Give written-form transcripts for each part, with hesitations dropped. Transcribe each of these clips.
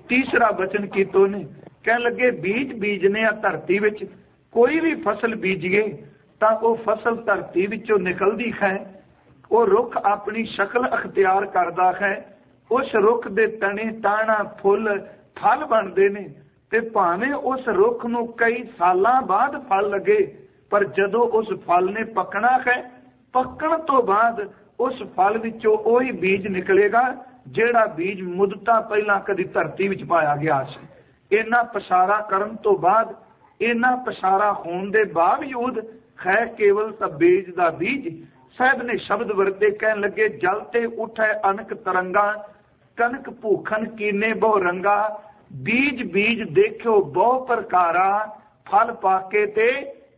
तीसरा वचन कीतो ने कह लगे बीज बीजने धरती विच कोई भी फसल बीजीए तां वो फसल धरती विचों निकलदी है। वो रुख अपनी शक्ल अख्तियार करदा है। उस रुख दे तने ताना फुल फल बनते ने ते भावें उस रुख नूं कई सालां बाद फल लगे पर जदों उस फल ने पकना है पकण तो बाद उस फल विचों ओही बीज निकलेगा जिहड़ा बीज मुद्दतां पहलां कदी धरती विच पाया गया सी। इन्ना पसारा करन तो बाद इन्ना पसारा होण दे बावजूद है केवल तां बीज दा बीज। साहब ने शब्द वरते कहन लगे जल ते उठे अनक तरंगा कनक भूखन कीने बहु रंगा बीज बीज देखो बहु प्रकारा फल पाके ते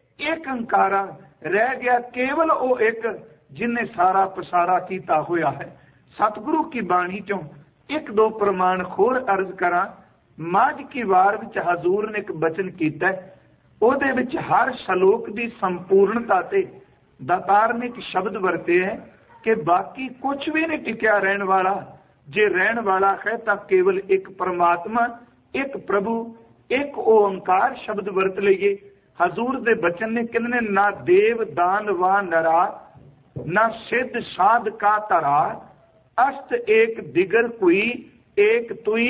एक अंकारा। रह गया केवल वो एक जिन्हें सारा पसारा किया होया है। सतगुरु की बाणी चों एक दो प्रमाण होर अर्ज करा। माझ की वार विच हजूर ने एक बचन कीता ओहदे विच हर शलोक की संपूर्णता ते दातार ने एक शब्द वरते है कि बाकी कुछ भी नहीं टिकया रहन वाला। जे रहन वाला है तो केवल एक परमात्मा एक प्रभु एक ओंकार शब्द वरत लीए। हजूर दे बचन ने कहने ना देव दान वा नरा ना सिद्ध साध का तरा अस्त एक दिगर कोई एक तुई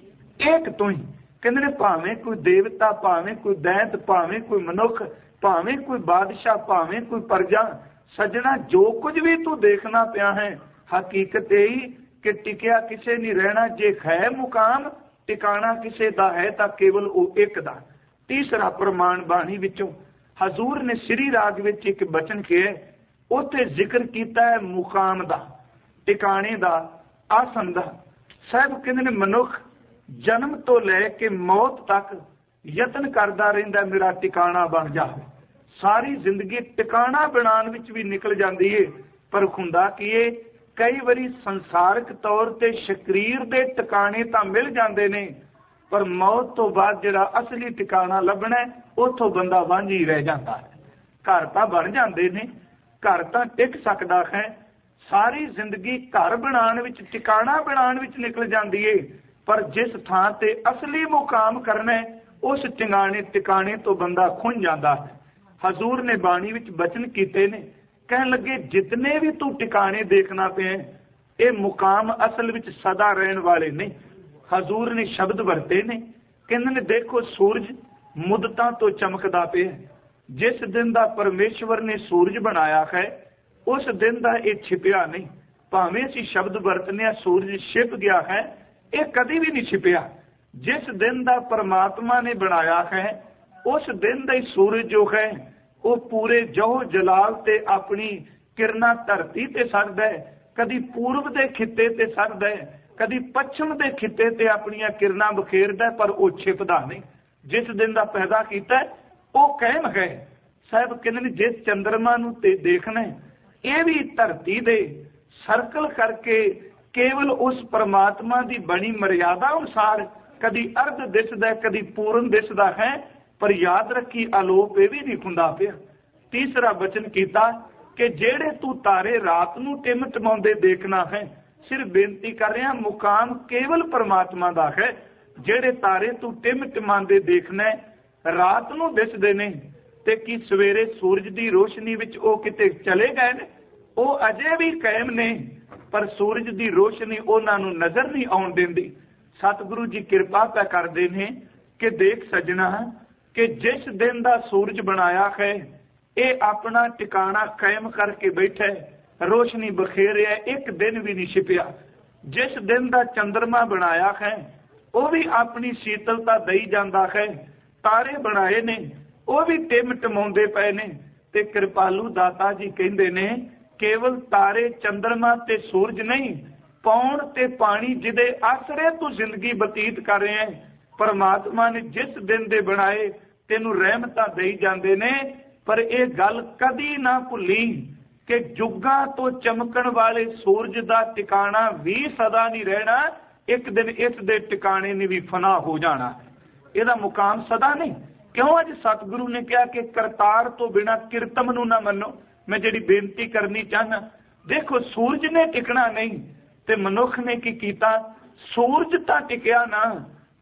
एक तुई। कहने भावें कोई देवता भावें कोई दैत भावें कोई मनुख भावें कोई बादशाह भावें कोई प्रजा सजना जो कुछ भी तू देखना पिया है हकीकत यही कि टिकया किसे नहीं रहना। जे है मुकाम टिकाना किसे दा है ता केवल वो एक दा। तीसरा प्रमाण बाणी विचों हजूर ने श्री राग विच एक बचन किया उत्थे जिक्र किया है मुकाम दा टिकाने दा आसन दा। साहब कहंदे ने मनुख जन्म तो लैके मौत तक यतन करदा रहिंदा मेरा टिकाणा बन जाए। सारी जिंदगी टिकाणा बनाने विच भी निकल जाती है पर हुंदा की है कई बारी संसारिक तौर ते शरीर दे टिकाणे तां मिल जाते ने पर मौत तो बाद जिहड़ा असली टिकाणा लभना है उत्थों बंदा वांझ ही रह जाता है। घर तां बन जाते ने घर तां टिक सकदा है सारी जिंदगी घर बनाने विच टिकाणा बनाने विच निकल जाती है पर जिस थां ते असली मुकाम करना है उस टिकाणे तो बंदा खुंझ जाता है। हजूर ने बाणी विच बचन कीते ने कहन लगे जितने भी तू टिकाणे देखना पे ये मुकाम असल विच सदा रहने वाले नहीं। हजूर ने शब्द वरते ने कहंदे ने देखो सूरज मुद्दतां तो चमकदा पे जिस दिन दा परमेश्वर ने सूरज बनाया है उस दिन दा ये छिपिया नहीं। भावें असीं शब्द वरतने सूरज छिप गया है ये कभी भी नहीं छिपिया। जिस दिन दा परमात्मा ने बनाया है उस दिन दा ही सूरज जो है वो पूरे जहो जलाल ते अपनी किरणा धरती ते सड़दा है। कदी पूर्व दे खिते ते सड़दा है कदी पश्चिम दे खिते ते अपनी किरणा बखेरदा पर वो छिपदा नहीं। जिस दिन दा पैदा कीता वो कायम है। साहब कहंदे जिस चंद्रमा नूं ते देखना ये भी धरती दे सर्कल करके केवल उस परमात्मा की बनी मर्यादा अनुसार कदी अर्ध दिसदा कदी पूर्ण दिसदा है पर याद रखी आलोप ये भी नहीं हुंदा पिया। तीसरा वचन कीता कि जेड़े तू तारे रात नूं टिम टमाउंदे देखना है सिर्फ बेनती कर रहा मुकाम केवल परमात्मा दा है। जेड़े तारे तू टिम टमाउंदे देखना है रात नूं दिसदे ने ते की सवेरे सूरज की रोशनी विच ओ किते चले गए ने ओ अजे भी कायम ने पर सूरज की रोशनी उन्हां नूं नजर नहीं आउण दिंदी। सतगुरु जी कृपा पै करदे ने कि देख सजना कि जिस दिन दा सूरज बनाया है ये अपना टिकाणा कायम करके बैठा है रोशनी बखेर है एक दिन भी नहीं छिपिया। जिस दिन दा चंद्रमा बनाया है वो भी अपनी शीतलता दई जाता है। तारे बनाए ने वो भी टिम टमाउंदे पए ने ते कृपालू दाता जी कहंदे ने केवल तारे चंद्रमा ते सूरज नहीं पौण ते पानी जिदे आसरे तू जिंदगी बतीत कर रहे हैं परमात्मा ने जिस दिन दे बनाए तेनू रहमतां देई जांदे ने। पर यह गल कदी ना भुली कि जुगां तो चमकण वाले सूरज का टिकाणा भी सदा नहीं रहना। एक दिन इस दे टिकाणे ने भी फना हो जाना है। यदा मुकाम सदा नहीं। क्यों अज सतगुरु ने कहा कि करतार तो बिना किरतम नूं ना मनो। मैं जिहड़ी बेनती करनी चाहना देखो सूरज ने टिकना नहीं ते मनुख ने की कीता सूरज तां टिकिया ना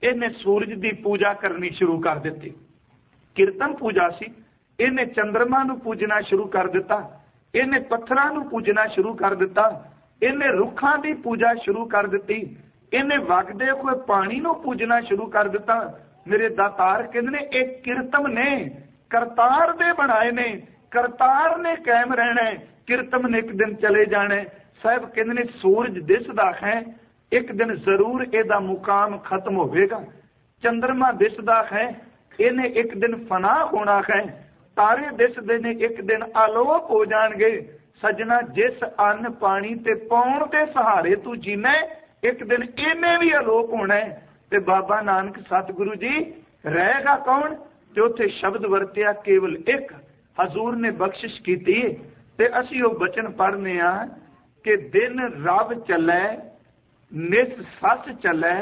ਇਹਨੇ ਸੂਰਜ ਦੀ ਪੂਜਾ ਕਰਨੀ ਸ਼ੁਰੂ ਕਰ ਦਿੱਤੀ। ਕੀਰਤਨ ਪੂਜਾ ਸੀ, ਇਹਨੇ ਚੰਦਰਮਾ ਨੂੰ ਪੂਜਣਾ ਸ਼ੁਰੂ ਕਰ ਦਿੱਤਾ, ਇਹਨੇ ਪੱਥਰਾਂ ਨੂੰ ਪੂਜਣਾ ਸ਼ੁਰੂ ਕਰ ਦਿੱਤਾ, ਇਹਨੇ ਰੁੱਖਾਂ ਦੀ ਪੂਜਾ ਸ਼ੁਰੂ ਕਰ ਦਿੱਤੀ, ਇਹਨੇ ਵਗਦੇ ਹੋਏ ਪਾਣੀ ਨੂੰ ਪੂਜਣਾ ਸ਼ੁਰੂ ਕਰ ਦਿੱਤਾ। ਮੇਰੇ ਦਾਤਾਰ ਕਹਿੰਦੇ ਨੇ ਇਹ ਕੀਰਤਮ ਨੇ, ਕਰਤਾਰ ਦੇ ਬਣਾਏ ਨੇ, ਕਰਤਾਰ ਨੇ ਕਾਇਮ ਰਹਿਣਾ, ਕੀਰਤਮ ਨੇ ਇੱਕ ਦਿਨ ਚਲੇ ਜਾਣਾ। ਸਾਹਿਬ ਕਹਿੰਦੇ ਨੇ ਸੂਰਜ ਦਿਸਦਾ ਹੈ, ਇੱਕ ਦਿਨ ਜ਼ਰੂਰ ਇਹਦਾ ਮੁਕਾਮ ਖਤਮ ਹੋਵੇਗਾ। ਚੰਦਰਮਾ ਦਿਸਦਾ ਹੈ, ਇਹਨੇ ਇੱਕ ਦਿਨ ਫਨਾ ਹੋਣਾ ਹੈ। ਤਾਰੇ ਦਿਸਦੇ ਨੇ, ਇੱਕ ਦਿਨ ਆਲੋਕ ਹੋ ਜਾਣਗੇ। ਸੱਜਣਾ, ਜਿਸ ਅੰਨ ਪਾਣੀ ਤੇ ਪਾਉਣ ਦੇ ਸਹਾਰੇ ਤੂੰ ਜੀਣਾ, ਇੱਕ ਦਿਨ ਇਹਨੇ ਵੀ ਆਲੋਕ ਹੋਣਾ। ਤੇ ਬਾਬਾ ਨਾਨਕ ਸਤਿਗੁਰੂ ਜੀ ਰਹੇਗਾ ਕੌਣ? ਤੇ ਉੱਥੇ ਸ਼ਬਦ ਵਰਤਿਆ ਕੇਵਲ ਇੱਕ, ਹਜ਼ੂਰ ਨੇ ਬਖਸ਼ਿਸ਼ ਕੀਤੀ। ਤੇ ਅਸੀਂ ਉਹ ਬਚਨ ਪੜ੍ਹਨੇ ਆ ਕਿ ਦਿਨ ਰਬ ਚੱਲੇ, ਨਿਸ ਸੱਚ ਚੱਲੇ,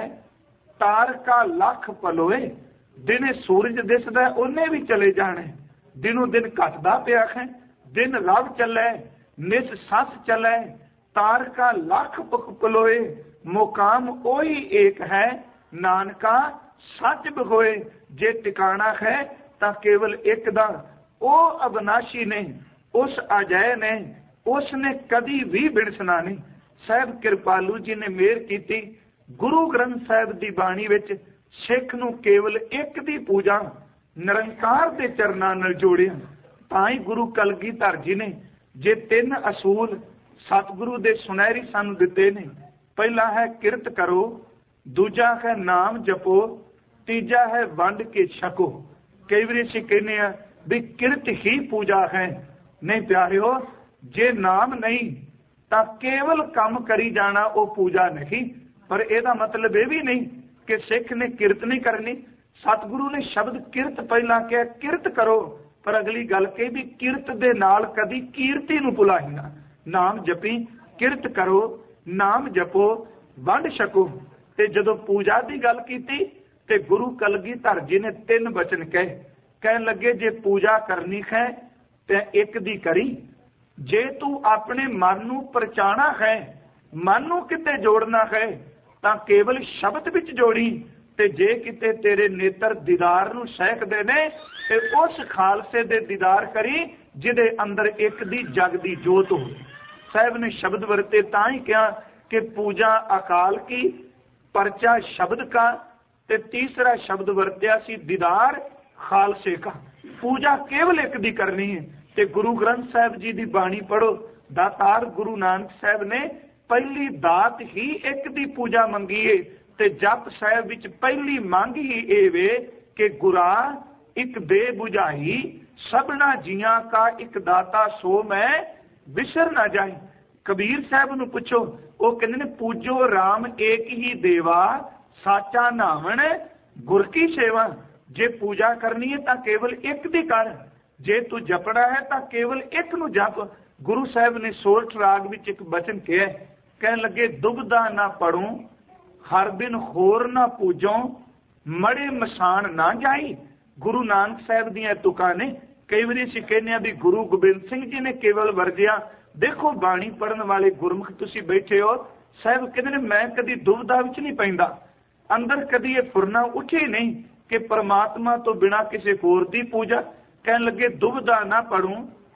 ਤਾਰਕਾ ਲੱਖ ਪਲੋਏ। ਦਿਨੇ ਸੂਰਜ ਦਿਸਦਾ, ਉਹਨੇ ਵੀ ਚਲੇ ਜਾਣਾ। ਦਿਨੋਂ ਦਿਨ ਘਟਦਾ ਪਿਆ ਹੈ। ਦਿਨ ਰਬ ਚੱਲੇ, ਨਿਸ ਸੱਚ ਚੱਲੇ, ਤਾਰਕਾ ਲੱਖ ਪਲੋਏ। ਮੁਕਾਮ ਉਹੀ ਏਕ ਹੈ, ਨਾਨਕਾ ਸੱਚ ਬਗੋਏ। ਜੇ ਟਿਕਾਣਾ ਹੈ ਤਾਂ ਕੇਵਲ ਇੱਕ ਦਾ। ਉਹ ਅਬਨਾਸ਼ੀ ਨੇ, ਉਸ ਅਜੈ ਨੇ, ਉਸ ਨੇ ਕਦੀ ਵੀ ਬਿਨਸਣਾ ਨਹੀਂ। ਸਾਹਿਬ ਕਿਰਪਾਲੂ ਜੀ ਨੇ ਮਿਹਰ ਕੀਤੀ, ਗੁਰੂ ਗ੍ਰੰਥ ਸਾਹਿਬ ਦੀ ਬਾਣੀ ਵਿੱਚ ਸਿੱਖ ਨੂੰ ਕੇਵਲ ਇੱਕ ਦੀ ਪੂਜਾ ਨਿਰੰਕਾਰ ਦੇ ਚਰਨਾਂ ਨਾਲ ਜੋੜਿਆ। ਤਾਂ ਹੀ ਗੁਰੂ ਕਲਗੀਧਰ ਜੀ ਨੇ ਜੇ ਤਿੰਨ ਅਸੂਲ ਸਤਿਗੁਰੂ ਦੇ ਸੁਨਹਿਰੀ ਸਾਨੂੰ ਦਿੱਤੇ ਨੇ। ਪਹਿਲਾ ਹੈ ਕਿਰਤ ਕਰੋ, ਦੂਜਾ ਹੈ ਨਾਮ ਜਪੋ, ਤੀਜਾ ਹੈ ਵੰਡ ਕੇ ਛਕੋ। ਕਈ ਵਾਰੀ ਅਸੀਂ ਕਹਿੰਦੇ ਆ ਵੀ ਕਿਰਤ ਹੀ ਪੂਜਾ ਹੈ। ਨਹੀਂ ਪਿਆਰਿਓ, ਜੇ ਨਾਮ ਨਹੀਂ ਤਾਂ ਕੇਵਲ ਕੰਮ ਕਰੀ ਜਾਣਾ ਉਹ ਪੂਜਾ ਨਹੀਂ। ਪਰ ਇਹਦਾ ਮਤਲਬ ਇਹ ਵੀ ਨਹੀਂ ਕਿ ਸਿੱਖ ਨੇ ਕਿਰਤ ਨਹੀਂ ਕਰਨੀ। ਸਤਿਗੁਰੂ ਨੇ ਸ਼ਬਦ ਕਿਰਤ ਪਹਿਲਾਂ ਕਿਹਾ, ਕਿਰਤ ਕਰੋ, ਪਰ ਅਗਲੀ ਗੱਲ ਕਹੀ ਵੀ ਕਿਰਤ ਦੇ ਨਾਲ ਕਦੀ ਕੀਰਤੀ ਨੂੰ ਭੁਲਾਈ ਨਾ। ਨਾਮ ਜਪੀ, ਕਿਰਤ ਕਰੋ, ਨਾਮ ਜਪੋ, ਵੰਡ ਛਕੋ। ਤੇ ਜਦੋਂ ਪੂਜਾ ਦੀ ਗੱਲ ਕੀਤੀ ਤੇ ਗੁਰੂ ਕਲਗੀਧਰ ਜੀ ਨੇ ਤਿੰਨ ਬਚਨ ਕਹੇ। ਕਹਿਣ ਲੱਗੇ ਜੇ ਪੂਜਾ ਕਰਨੀ ਹੈ ਤੇ ਇੱਕ ਦੀ ਕਰੀ। ਜੇ ਤੂੰ ਆਪਣੇ ਮਨ ਨੂੰ ਪਰਚਾਣਾ ਹੈ, ਮਨ ਨੂੰ ਕਿਤੇ ਜੋੜਨਾ ਹੈ ਤਾਂ ਕੇਵਲ ਸ਼ਬਦ ਵਿੱਚ ਜੋੜੀ। ਤੇ ਜੇ ਕਿਤੇ ਤੇਰੇ ਨੇਤਰ ਦੀਦਾਰ ਨੂੰ ਸਹਿਕਦੇ ਨੇ ਤੇ ਉਸ ਖਾਲਸੇ ਦੇ ਦੀਦਾਰ ਕਰੀ ਜਿਹਦੇ ਅੰਦਰ ਇੱਕ ਦੀ ਜਗਦੀ ਜੋਤ ਹੋਵੇ। ਸਾਹਿਬ ਨੇ ਸ਼ਬਦ ਵਰਤੇ ਤਾਂ ਹੀ ਕਿਹਾ ਕਿ ਪੂਜਾ ਅਕਾਲ ਕੀ, ਪਰਚਾ ਸ਼ਬਦ ਕਾ, ਤੇ ਤੀਸਰਾ ਸ਼ਬਦ ਵਰਤਿਆ ਸੀ ਦੀਦਾਰ ਖਾਲਸੇ ਕਾ। ਪੂਜਾ ਕੇਵਲ ਇੱਕ ਦੀ ਕਰਨੀ ਹੈ। ਤੇ ਗੁਰੂ ਗ੍ਰੰਥ ਸਾਹਿਬ ਜੀ ਦੀ ਬਾਣੀ ਪੜੋ। ਦਾਤਾਰ ਗੁਰੂ ਨਾਨਕ ਸਾਹਿਬ ਨੇ ਪਹਿਲੀ ਦਾਤ ਹੀ ਇੱਕ ਦੀ ਪੂਜਾ ਮੰਗੀ ਏ। ਤੇ ਜਪ ਸਾਹਿਬ ਵਿੱਚ ਪਹਿਲੀ ਮੰਗ ਹੀ ਇਹ ਵੇ ਕਿ ਗੁਰਾ ਇੱਕ ਦੇ 부ਝਾਈ, ਸਭਨਾ ਜੀਆਂ ਕਾ ਇੱਕ ਦਾਤਾ ਸੋ ਮੈਂ ਵਿਸਰ ਨਾ ਜਾਈ। ਕਬੀਰ ਸਾਹਿਬ ਨੂੰ ਪੁੱਛੋ, ਉਹ ਕਹਿੰਦੇ ਨੇ ਪੂਜੋ RAM ਏਕ ਹੀ ਦੇਵਾ, ਸਾਚਾ ਨਾਵਣ ਗੁਰ ਕੀ ਸੇਵਾ। ਜੇ ਪੂਜਾ ਕਰਨੀ ਹੈ ਤਾਂ ਕੇਵਲ ਇੱਕ ਦੀ ਕਰ। ਜੇ ਤੂੰ ਜਪਣਾ ਹੈ ਤਾਂ ਕੇਵਲ ਇੱਕ ਨੂੰ ਜਪ। ਗੁਰੂ ਸਾਹਿਬ ਨੇ ਸੋਰਠ ਰਾਗ ਵਿੱਚ ਇੱਕ ਬਚਨ ਕਿਹਾ, ਕਹਿਣ ਲੱਗੇ ਦੁਬਦਾ ਨਾ ਪੜੂ, ਹਰ ਬਿਨ ਹੋਰ ਨਾ ਪੂਜੋ, ਮੜੇ ਮਸਾਨ ਨਾ ਜਾਈ। ਗੁਰੂ ਨਾਨਕ ਸਾਹਿਬ ਦੀਆਂ ਤੁਕਾਂ ਨੇ। ਕਈ ਵਾਰੀ ਅਸੀਂ ਕਹਿੰਦੇ ਆ ਵੀ ਗੁਰੂ ਗੋਬਿੰਦ ਸਿੰਘ ਜੀ ਨੇ ਕੇਵਲ ਵਰਜਿਆ। ਦੇਖੋ ਬਾਣੀ ਪੜਨ ਵਾਲੇ ਗੁਰਮੁਖ ਤੁਸੀਂ ਬੈਠੇ ਹੋ, ਸਾਹਿਬ ਕਹਿੰਦੇ ਨੇ ਮੈਂ ਕਦੀ ਦੁਬਦਾ ਵਿੱਚ ਨਹੀਂ ਪੈਂਦਾ, ਅੰਦਰ ਕਦੀ ਇਹ ਫੁਰਨਾ ਉੱਠੇ ਨਹੀਂ ਕਿ ਪਰਮਾਤਮਾ ਤੋਂ ਬਿਨਾਂ ਕਿਸੇ ਹੋਰ ਦੀ ਪੂਜਾ। ਕਹਿਣ ਲੱਗੇ ਦੁਬਦਾ ਨਾ ਪੜੂ,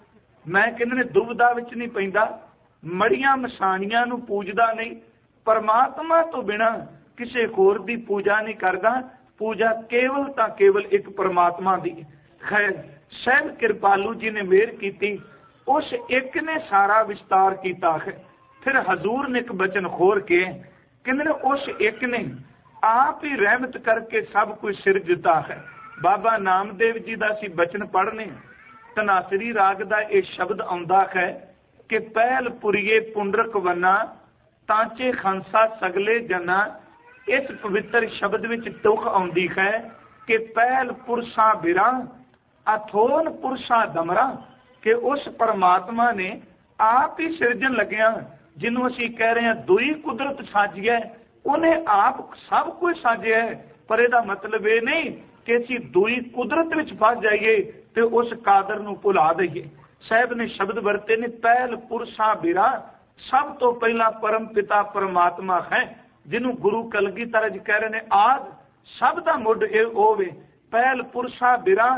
ਮੈਂ ਕਹਿੰਦੇ ਨੇ ਦੁਬਦਾ ਵਿੱਚ ਨਹੀਂ ਪੈਂਦਾ, ਮੜੀਆਂ ਮਸਾਣੀਆਂ ਨੂੰ ਪੂਜਦਾ ਨਹੀਂ, ਪਰਮਾਤਮਾ ਤੋਂ ਬਿਨਾਂ ਕਿਸੇ ਹੋਰ ਦੀ ਪੂਜਾ ਨਹੀਂ ਕਰਦਾ। ਪੂਜਾ ਕੇਵਲ ਤਾਂ ਕੇਵਲ ਇੱਕ ਪਰਮਾਤਮਾ ਦੀ। ਖੈਰ, ਸਾਹਿਬ ਕਿਰਪਾਲੂ ਜੀ ਨੇ ਮਿਹਰ ਕੀਤੀ, ਉਸ ਇੱਕ ਨੇ ਸਾਰਾ ਵਿਸਤਾਰ ਕੀਤਾ ਹੈ। ਫਿਰ ਹਜ਼ੂਰ ਨੇ ਇੱਕ ਬਚਨ ਖੋਰ ਕੇ ਕਹਿੰਦੇ ਨੇ ਉਸ ਇੱਕ ਨੇ ਆਪ ਹੀ ਰਹਿਮਤ ਕਰਕੇ ਸਭ ਕੁਝ ਸਿਰਜਦਾ ਹੈ। ਬਾਬਾ ਨਾਮਦੇਵ ਜੀ ਦਾ ਅਸੀਂ ਬਚਨ ਪੜ੍ਹਨੇ। ਧਨਾਸਰੀ ਰਾਗ ਦਾ ਇਹ ਸ਼ਬਦ ਆਉਂਦਾ ਹੈ ਕਿ ਪਹਿਲ ਪੁਰੀਏ ਪੁੰਡਰਕ ਵੰਨਾ, ਤਾਂਚੇ ਖੰਸਾ ਸਗਲੇ ਜਨਾ। ਇਸ ਪਵਿੱਤਰ ਸ਼ਬਦ ਵਿੱਚ ਤੁਕ ਆਉਂਦੀ ਹੈ ਕਿ ਪਹਿਲ ਪੁਰਸ਼ਾ ਬਿਰਾ, ਅਥੋਨ ਪੁਰਸ਼ਾ ਦਮਰਾ। ਕਿ ਉਸ ਪਰਮਾਤਮਾ ਨੇ ਆਪ ਹੀ ਸਿਰਜਣ ਲੱਗਿਆ, ਜਿਹਨੂੰ ਅਸੀਂ ਕਹਿ ਰਹੇ ਹਾਂ ਦੁਈ ਕੁਦਰਤ ਸਾਜਿਆ, ਉਹਨੇ ਆਪ ਸਭ ਕੁਝ ਸਾਜਿਆ। ਪਰ ਇਹਦਾ ਮਤਲਬ ਇਹ ਨਹੀਂ ਕਿ ਅਸੀਂ ਦੁਈ ਕੁਦਰਤ ਵਿੱਚ ਫਸ ਜਾਈਏ ਤੇ ਉਸ ਕਾਦਰ ਨੂੰ ਭੁਲਾ ਦਈਏ। ਸਾਹਿਬ ਨੇ ਸ਼ਬਦ ਵਰਤੇ ਨੇ ਪਹਿਲ ਪੁਰਸ਼ਾ ਬਿਰਾ, ਸਭ ਤੋਂ ਪਹਿਲਾਂ ਪਰਮ ਪਿਤਾ ਪਰਮਾਤਮਾ ਹੈ, ਜਿਹਨੂੰ ਗੁਰੂ ਕਲਗੀਧਰ ਜੀ ਕਹਿ ਰਹੇ ਨੇ ਆਦ सब दा मुड ए होवे। पहल पुरसा बिरा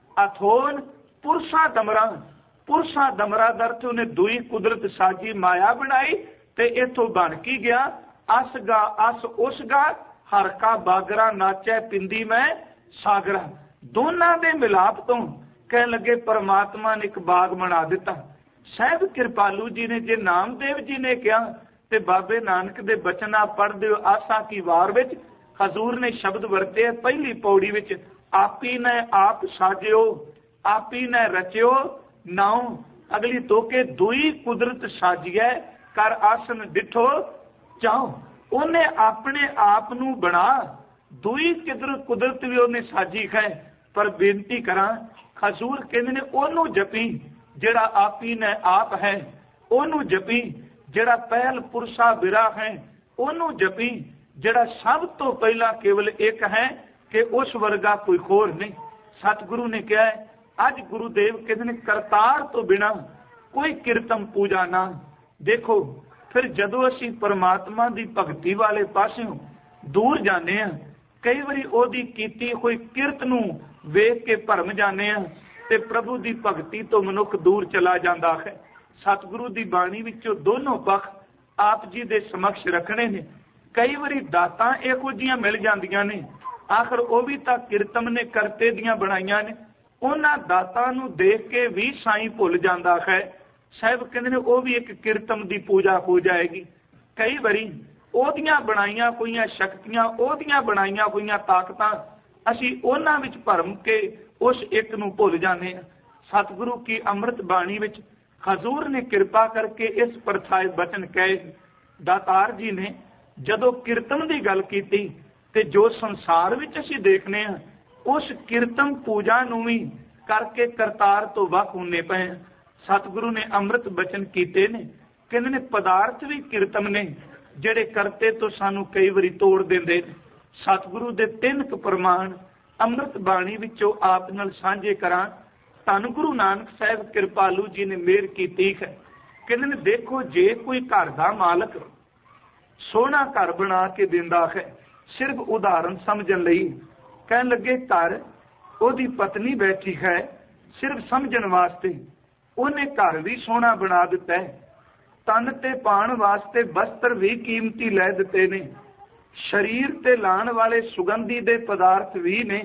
अथोन पुरसा दमरा। पुरसा दमरा दर्थ उन्हें दुई कुदरत साजी माया बनाई ते इथों बन की गया अस गा अस उस गा हर का बागरा नाचे पिंदी मैं सागरा। दोनों के मिलाप तो कह लगे परमात्मा ने एक बाग बना दिता। साहब कृपालू जी ने जे नामदेव जी ने कहा ते बाबे नानक दे बचना पढ़ दिओ आसा की वार विच हजूर ने शब्द वरते पहली पौड़ी विच आपी ने आप साजियो आपी ने रचियो नाउ। अगली तो के दुई कुदरत साजिए कर आसन डिठो चाहो। उन्हें अपने आप नू बना दुई कुदरत भी उन्हें साजी है। पर बेनती करा हजूर कहते ने ओनू जपी जेड़ा आपी ने आप है, ओनू जपी जेड़ा पहल पुरसा बिरा है, ओनू जपी जेड़ा सब तो पहला केवल एक है कि उस वर्गा कोई होर नहीं। सतगुरु ने कहा है अज गुरुदेव कहते ने करतार तो बिना कोई कीर्तन पूजा ना। देखो फिर जदों असी परमात्मा की भगती वाले पासों दूर जाने हैं, कई बारी ओदी कीती कोई किरत नूं वेख के भरम जाने हैं ते प्रभु की भगती तो मनुख दूर चला जाता है। सतगुरु की बाणी विचों दोनों पक्ष आप जी दे समक्ष रखने ने। कई बारी दातां इहो जिहियां मिल जांदियां ने, आखिर वो भी तां कीर्तन ने करते दियां बनाईयां ने। उन्हां दातां नूं देख के भी साईं भुल जांदा है। साहब कहते ने वो भी एक कीर्तन की पूजा हो जाएगी। कई बारी ओदियां बनाईयां कोईयां शक्तियां, ओदियां बनाईयां कोईयां ताकतां असी उन्हां विच भरम के उस एक नूं भुल जाने। सतगुरु की अमृत बाणी विच हजूर ने कृपा करके इस परछाए बचन कहे। दातार जी ने जदों कीर्तन की गल कीती ते जो संसार विच असी देखने हैं उस कीर्तन पूजा नूं भी करके करतार तो वख होने पे। सतगुरु ने अमृत बचन कीते ने, कहंदे ने पदार्थ भी कीर्तन ने जेड़े करते तो सानू कई बारी तोड़ देंदे। सतगुरु दे 3 प्रमाण अमृत बाणी विचों आप नाल सांझे करां। धन गुरु नानक साहब कृपालू जी ने मेहर कीती है। कहंदे ने देखो जे कोई घर दा मालक सोहना घर बना के दिंदा है, सिर्फ उदाहरण समझण लई कहण लगे घर ओदी पत्नी बैठी है सिर्फ समझण वास्ते, उन्हें घर भी सोहना बना दिता है। तन ते पाण वास्ते वस्त्र भी कीमती लै दिते ने, शरीर ते लाण वाले सुगंधी दे पदार्थ भी ने,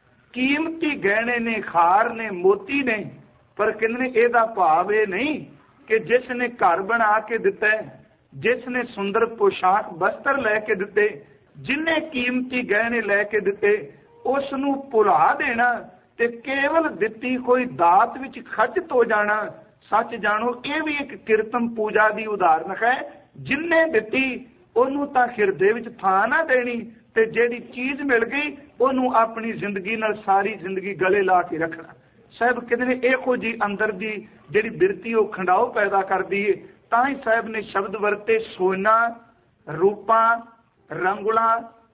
कीमती गहने ने, खार ने, मोती ने। पर कहने एदा भाव ये नहीं कि जिसने घर बना के दिता है, जिसने सुंदर पोशाक वस्त्र लैके दिते, जिन्हें कीमती गहने लैके दिते, उसनू भुला देना ते केवल दिती कोई दात विच खचत हो जाना। सच जानो ये भी एक कीर्तन पूजा की उदाहरण है। जिन्हें दिती ओनू तां हिरदे विच थां ना देनी ते जेड़ी चीज मिल गई ओनू अपनी जिंदगी नाल सारी जिंदगी गले ला के रखना। साहब कहते ने इहो जी अंदर दी जेड़ी बिरती वो खंडाओ पैदा करदी है। तां ही साहब ने शब्द वरते सोना रूपा रंगुला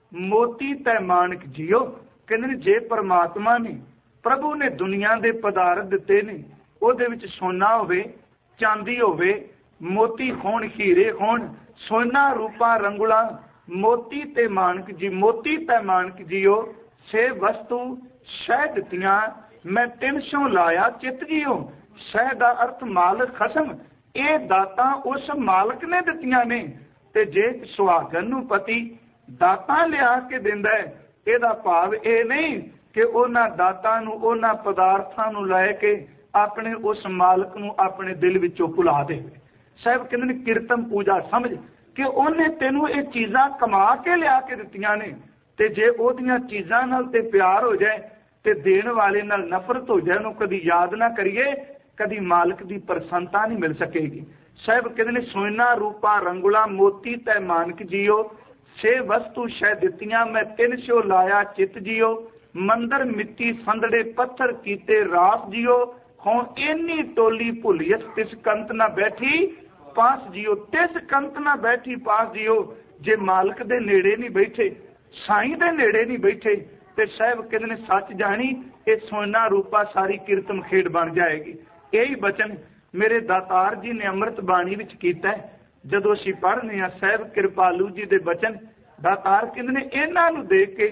मोती तै मानक जियो। कहते ने जे परमात्मा ने प्रभु ने दुनिया दे पदार्थ दिते ने ਉਹਦੇ ਵਿੱਚ सोना होवे, चांदी होवे, मोती होण, हीरे होण, सोना रूपा रंगुला मोती ते मानक जी, मोती ते मानक जियो से वस्तु शह दित्तियां मैं 300 लाया चित जियो। शह दा अर्थ मालक खसम, ये दातां उस मालक ने दित्तियां ने। ते जे सुहागन नूं पति दातां लिया के दिंदा है, ਇਹਦਾ भाव ये नहीं कि उन्हां दातां नूं उन्हां पदार्थां नूं लै के अपने उस मालक नूं अपने दिल विचों भुला दे। साहब कहंदे ने कीर्तन पूजा समझ कि उन्हें तेनू ये चीज़ां कमा के लिया के दित्तियां ने, ते जे ओदियां चीज़ां नाल ते प्यार हो जाए ते देण वाले नाल नफरत हो जाए, उन्हें कदी याद ना करिए, कदी मालक की प्रसन्नता नहीं मिल सकेगी। साहब कहंदे ने सोना रूपा रंगुला मोती तै मानक जियो से वस्तु शह दित्तियां मैं 300 लाया चित जियो। मंदिर मिट्टी संदड़े पत्थर कीते रास जियो। हुण इन्नी टोली भुलियस तिस कंत ना बैठी पास जियो। तिस कंत ना बैठी पास जियो। जे मालक दे नेड़े नहीं बैठे, साईं दे नेड़े नहीं बैठे, ते साहब कहते ने सच जानी ये सोना रूपा सारी कीर्तन खेड बन जाएगी। यही बचन मेरे दातार जी ने अमृत बाणी विच कीता है। जदों असीं पढ़ने आ साहब कृपालू जी दे बचन, दातार कहते ने इन्हां नूं देख के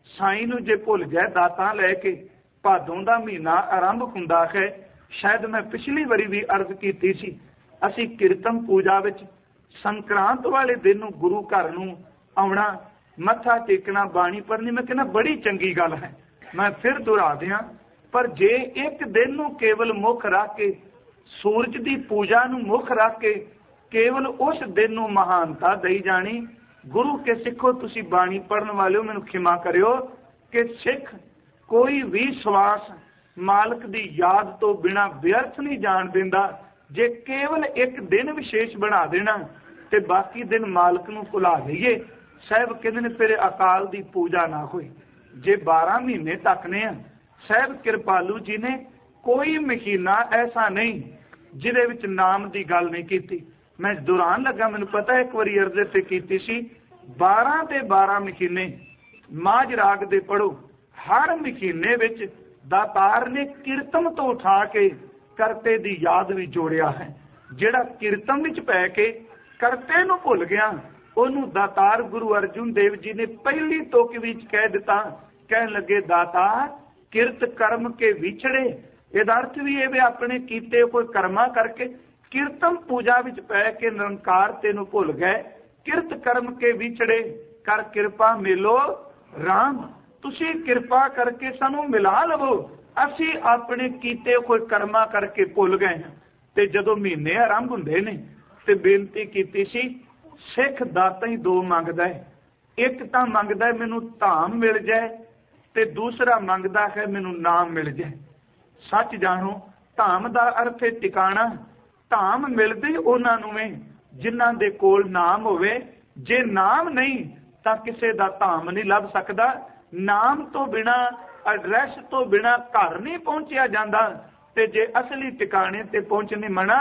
ਸਾਈਂ ਨੂੰ ਜੇ ਭੁੱਲ ਜਾਏ ਦਾਤਾਂ ਲੈ ਕੇ, ਭਾਦੋਂ ਦਾ ਮਹੀਨਾ ਆਰੰਭ ਹੁੰਦਾ ਹੈ। ਸ਼ਾਇਦ ਮੈਂ ਪਿਛਲੀ ਵਾਰੀ ਵੀ ਅਰਜ਼ ਕੀਤੀ ਸੀ, ਅਸੀਂ ਕੀਰਤਨ ਪੂਜਾ ਵਿੱਚ ਸੰਕਰਾਂਤ ਵਾਲੇ ਦਿਨ ਨੂੰ ਗੁਰੂ ਘਰ ਨੂੰ ਆਉਣਾ, ਮੱਥਾ ਟੇਕਣਾ, ਬਾਣੀ ਪੜ੍ਹਨੀ, ਮੈਂ ਕਹਿੰਦਾ ਬੜੀ ਚੰਗੀ ਗੱਲ ਹੈ। ਮੈਂ ਫਿਰ ਦੁਹਰਾ ਦਿਆਂ, ਪਰ ਜੇ ਇੱਕ ਦਿਨ ਨੂੰ ਕੇਵਲ ਮੁੱਖ ਰੱਖ ਕੇ, ਸੂਰਜ ਦੀ ਪੂਜਾ ਨੂੰ ਮੁੱਖ ਰੱਖ ਕੇ ਕੇਵਲ ਉਸ ਦਿਨ ਨੂੰ ਮਹਾਨਤਾ ਦਈ ਜਾਣੀ, ਗੁਰੂ ਕੇ ਸਿੱਖੋ, ਤੁਸੀਂ ਬਾਣੀ ਪੜ੍ਹਨ ਵਾਲਿਓ ਮੈਨੂੰ ਖਿਮਾ ਕਰਿਓ ਕਿ ਸਿੱਖ ਕੋਈ ਵੀ ਸਵਾਸ ਮਾਲਕ ਦੀ ਯਾਦ ਤੋਂ ਬਿਨਾਂ ਵਿਅਰਥ ਨਹੀਂ ਜਾਣ ਦਿੰਦਾ। ਜੇ ਕੇਵਲ ਇੱਕ ਦਿਨ ਵਿਸ਼ੇਸ਼ ਬਣਾ ਦੇਣਾ ਤੇ ਬਾਕੀ ਦਿਨ ਮਾਲਕ ਨੂੰ ਭੁਲਾ ਦਈਏ, ਸਾਹਿਬ ਕਹਿੰਦੇ ਨੇ ਫਿਰ ਅਕਾਲ ਦੀ ਪੂਜਾ ਨਾ ਹੋਈ। ਜੇ 12 ਮਹੀਨੇ ਤੱਕਨੇ ਆ, ਸਾਹਿਬ ਕਿਰਪਾਲੂ ਜੀ ਨੇ ਕੋਈ ਮਹੀਨਾ ਐਸਾ ਨਹੀਂ ਜਿਹਦੇ ਵਿੱਚ ਨਾਮ ਦੀ ਗੱਲ ਨਹੀਂ ਕੀਤੀ। ਮੈਂ ਦੌਰਾਨ ਲੱਗਾ, ਮੈਨੂੰ ਪਤਾ ਇੱਕ ਵਾਰੀ ਅਰਜ਼ੇ ਤੇ ਕੀਤੀ ਸੀ, 12 ਤੇ 12 ਮਹੀਨੇ ਮਾਝ ਰਾਗ ਦੇ ਪੜੋ। ਹਰ ਮਹੀਨੇ ਵਿੱਚ ਦਾਤਾਰ ਨੇ ਕੀਰਤਨ ਤੋਂ ਉਠਾ ਕੇ ਕਰਤੇ ਦੀ ਯਾਦ ਵੀ ਜੋੜਿਆ ਹੈ। ਜਿਹੜਾ ਕੀਰਤਨ ਵਿੱਚ ਪੈ ਕੇ ਕਰਤੇ ਨੂੰ ਭੁੱਲ ਗਿਆ, ਉਹਨੂੰ ਦਾਤਾਰ ਗੁਰੂ ਅਰਜੁਨ ਦੇਵ ਜੀ ਨੇ ਪਹਿਲੀ ਤੁਕ ਵਿੱਚ ਕਹਿ ਦਿੱਤਾ। ਕਹਿਣ ਲੱਗੇ, ਦਾਤਾ ਕਿਰਤ ਕਰਮ ਕੇ ਵਿਛੜੇ। ਇਹਦਾ ਅਰਥ ਵੀ ਇਹ ਵੀ ਆਪਣੇ ਕੀਤੇ ਕੋਈ ਕਰਮਾਂ ਕਰਕੇ ਕੀਰਤਨ ਪੂਜਾ ਵਿੱਚ ਪੈ ਕੇ ਨਿਰੰਕਾਰ ਤੈਨੂੰ ਭੁੱਲ ਗਏ। ਕਿਰਤ ਕਰਮ ਕੇ ਵਿਛੜੇ, ਕਰ ਕਿਰਪਾ ਮਿਲੋ ਰਾਮ। ਤੁਸੀਂ ਕਿਰਪਾ ਕਰਕੇ ਸਾਨੂੰ ਮਿਲਾ ਲਵੋ, ਅਸੀਂ ਆਪਣੇ ਕੀਤੇ ਕੋਈ ਕਰਮਾਂ ਕਰਕੇ ਭੁੱਲ ਗਏ ਹਾਂ। ਤੇ ਜਦੋਂ ਮਹੀਨੇ ਆਰੰਭ ਹੁੰਦੇ ਨੇ ਤੇ ਬੇਨਤੀ ਕੀਤੀ ਸੀ, ਸਿੱਖ ਦਾਤਾ ਹੀ ਦੋ ਮੰਗਦਾ ਹੈ। ਇੱਕ ਤਾਂ ਮੰਗਦਾ ਹੈ ਮੈਨੂੰ ਧਾਮ ਮਿਲ ਜਾਏ, ਤੇ ਦੂਸਰਾ ਮੰਗਦਾ ਹੈ ਮੈਨੂੰ ਨਾਮ ਮਿਲ ਜਾਏ। ਸੱਚ ਜਾਣੋ, ਧਾਮ ਦਾ ਅਰਥ ਹੈ ਟਿਕਾਣਾ। ਧਾਮ ਮਿਲਦੇ ਉਹਨਾਂ ਨੂੰ ਹੈ ਜਿਨ੍ਹਾਂ ਦੇ ਕੋਲ ਨਾਮ ਹੋਵੇ। ਜੇ ਨਾਮ ਨਹੀਂ ਤਾਂ ਕਿਸੇ ਦਾ ਧਾਮ ਨਹੀਂ ਲੱਭ ਸਕਦਾ। ਨਾਮ ਤੋਂ ਬਿਨਾ, ਐਡਰੈਸ ਤੋਂ ਬਿਨਾ ਘਰ ਨਹੀਂ ਪਹੁੰਚਿਆ ਜਾਂਦਾ। ਤੇ ਜੇ ਅਸਲੀ ਟਿਕਾਣੇ ਤੇ ਪਹੁੰਚਣੇ ਮਨਾ,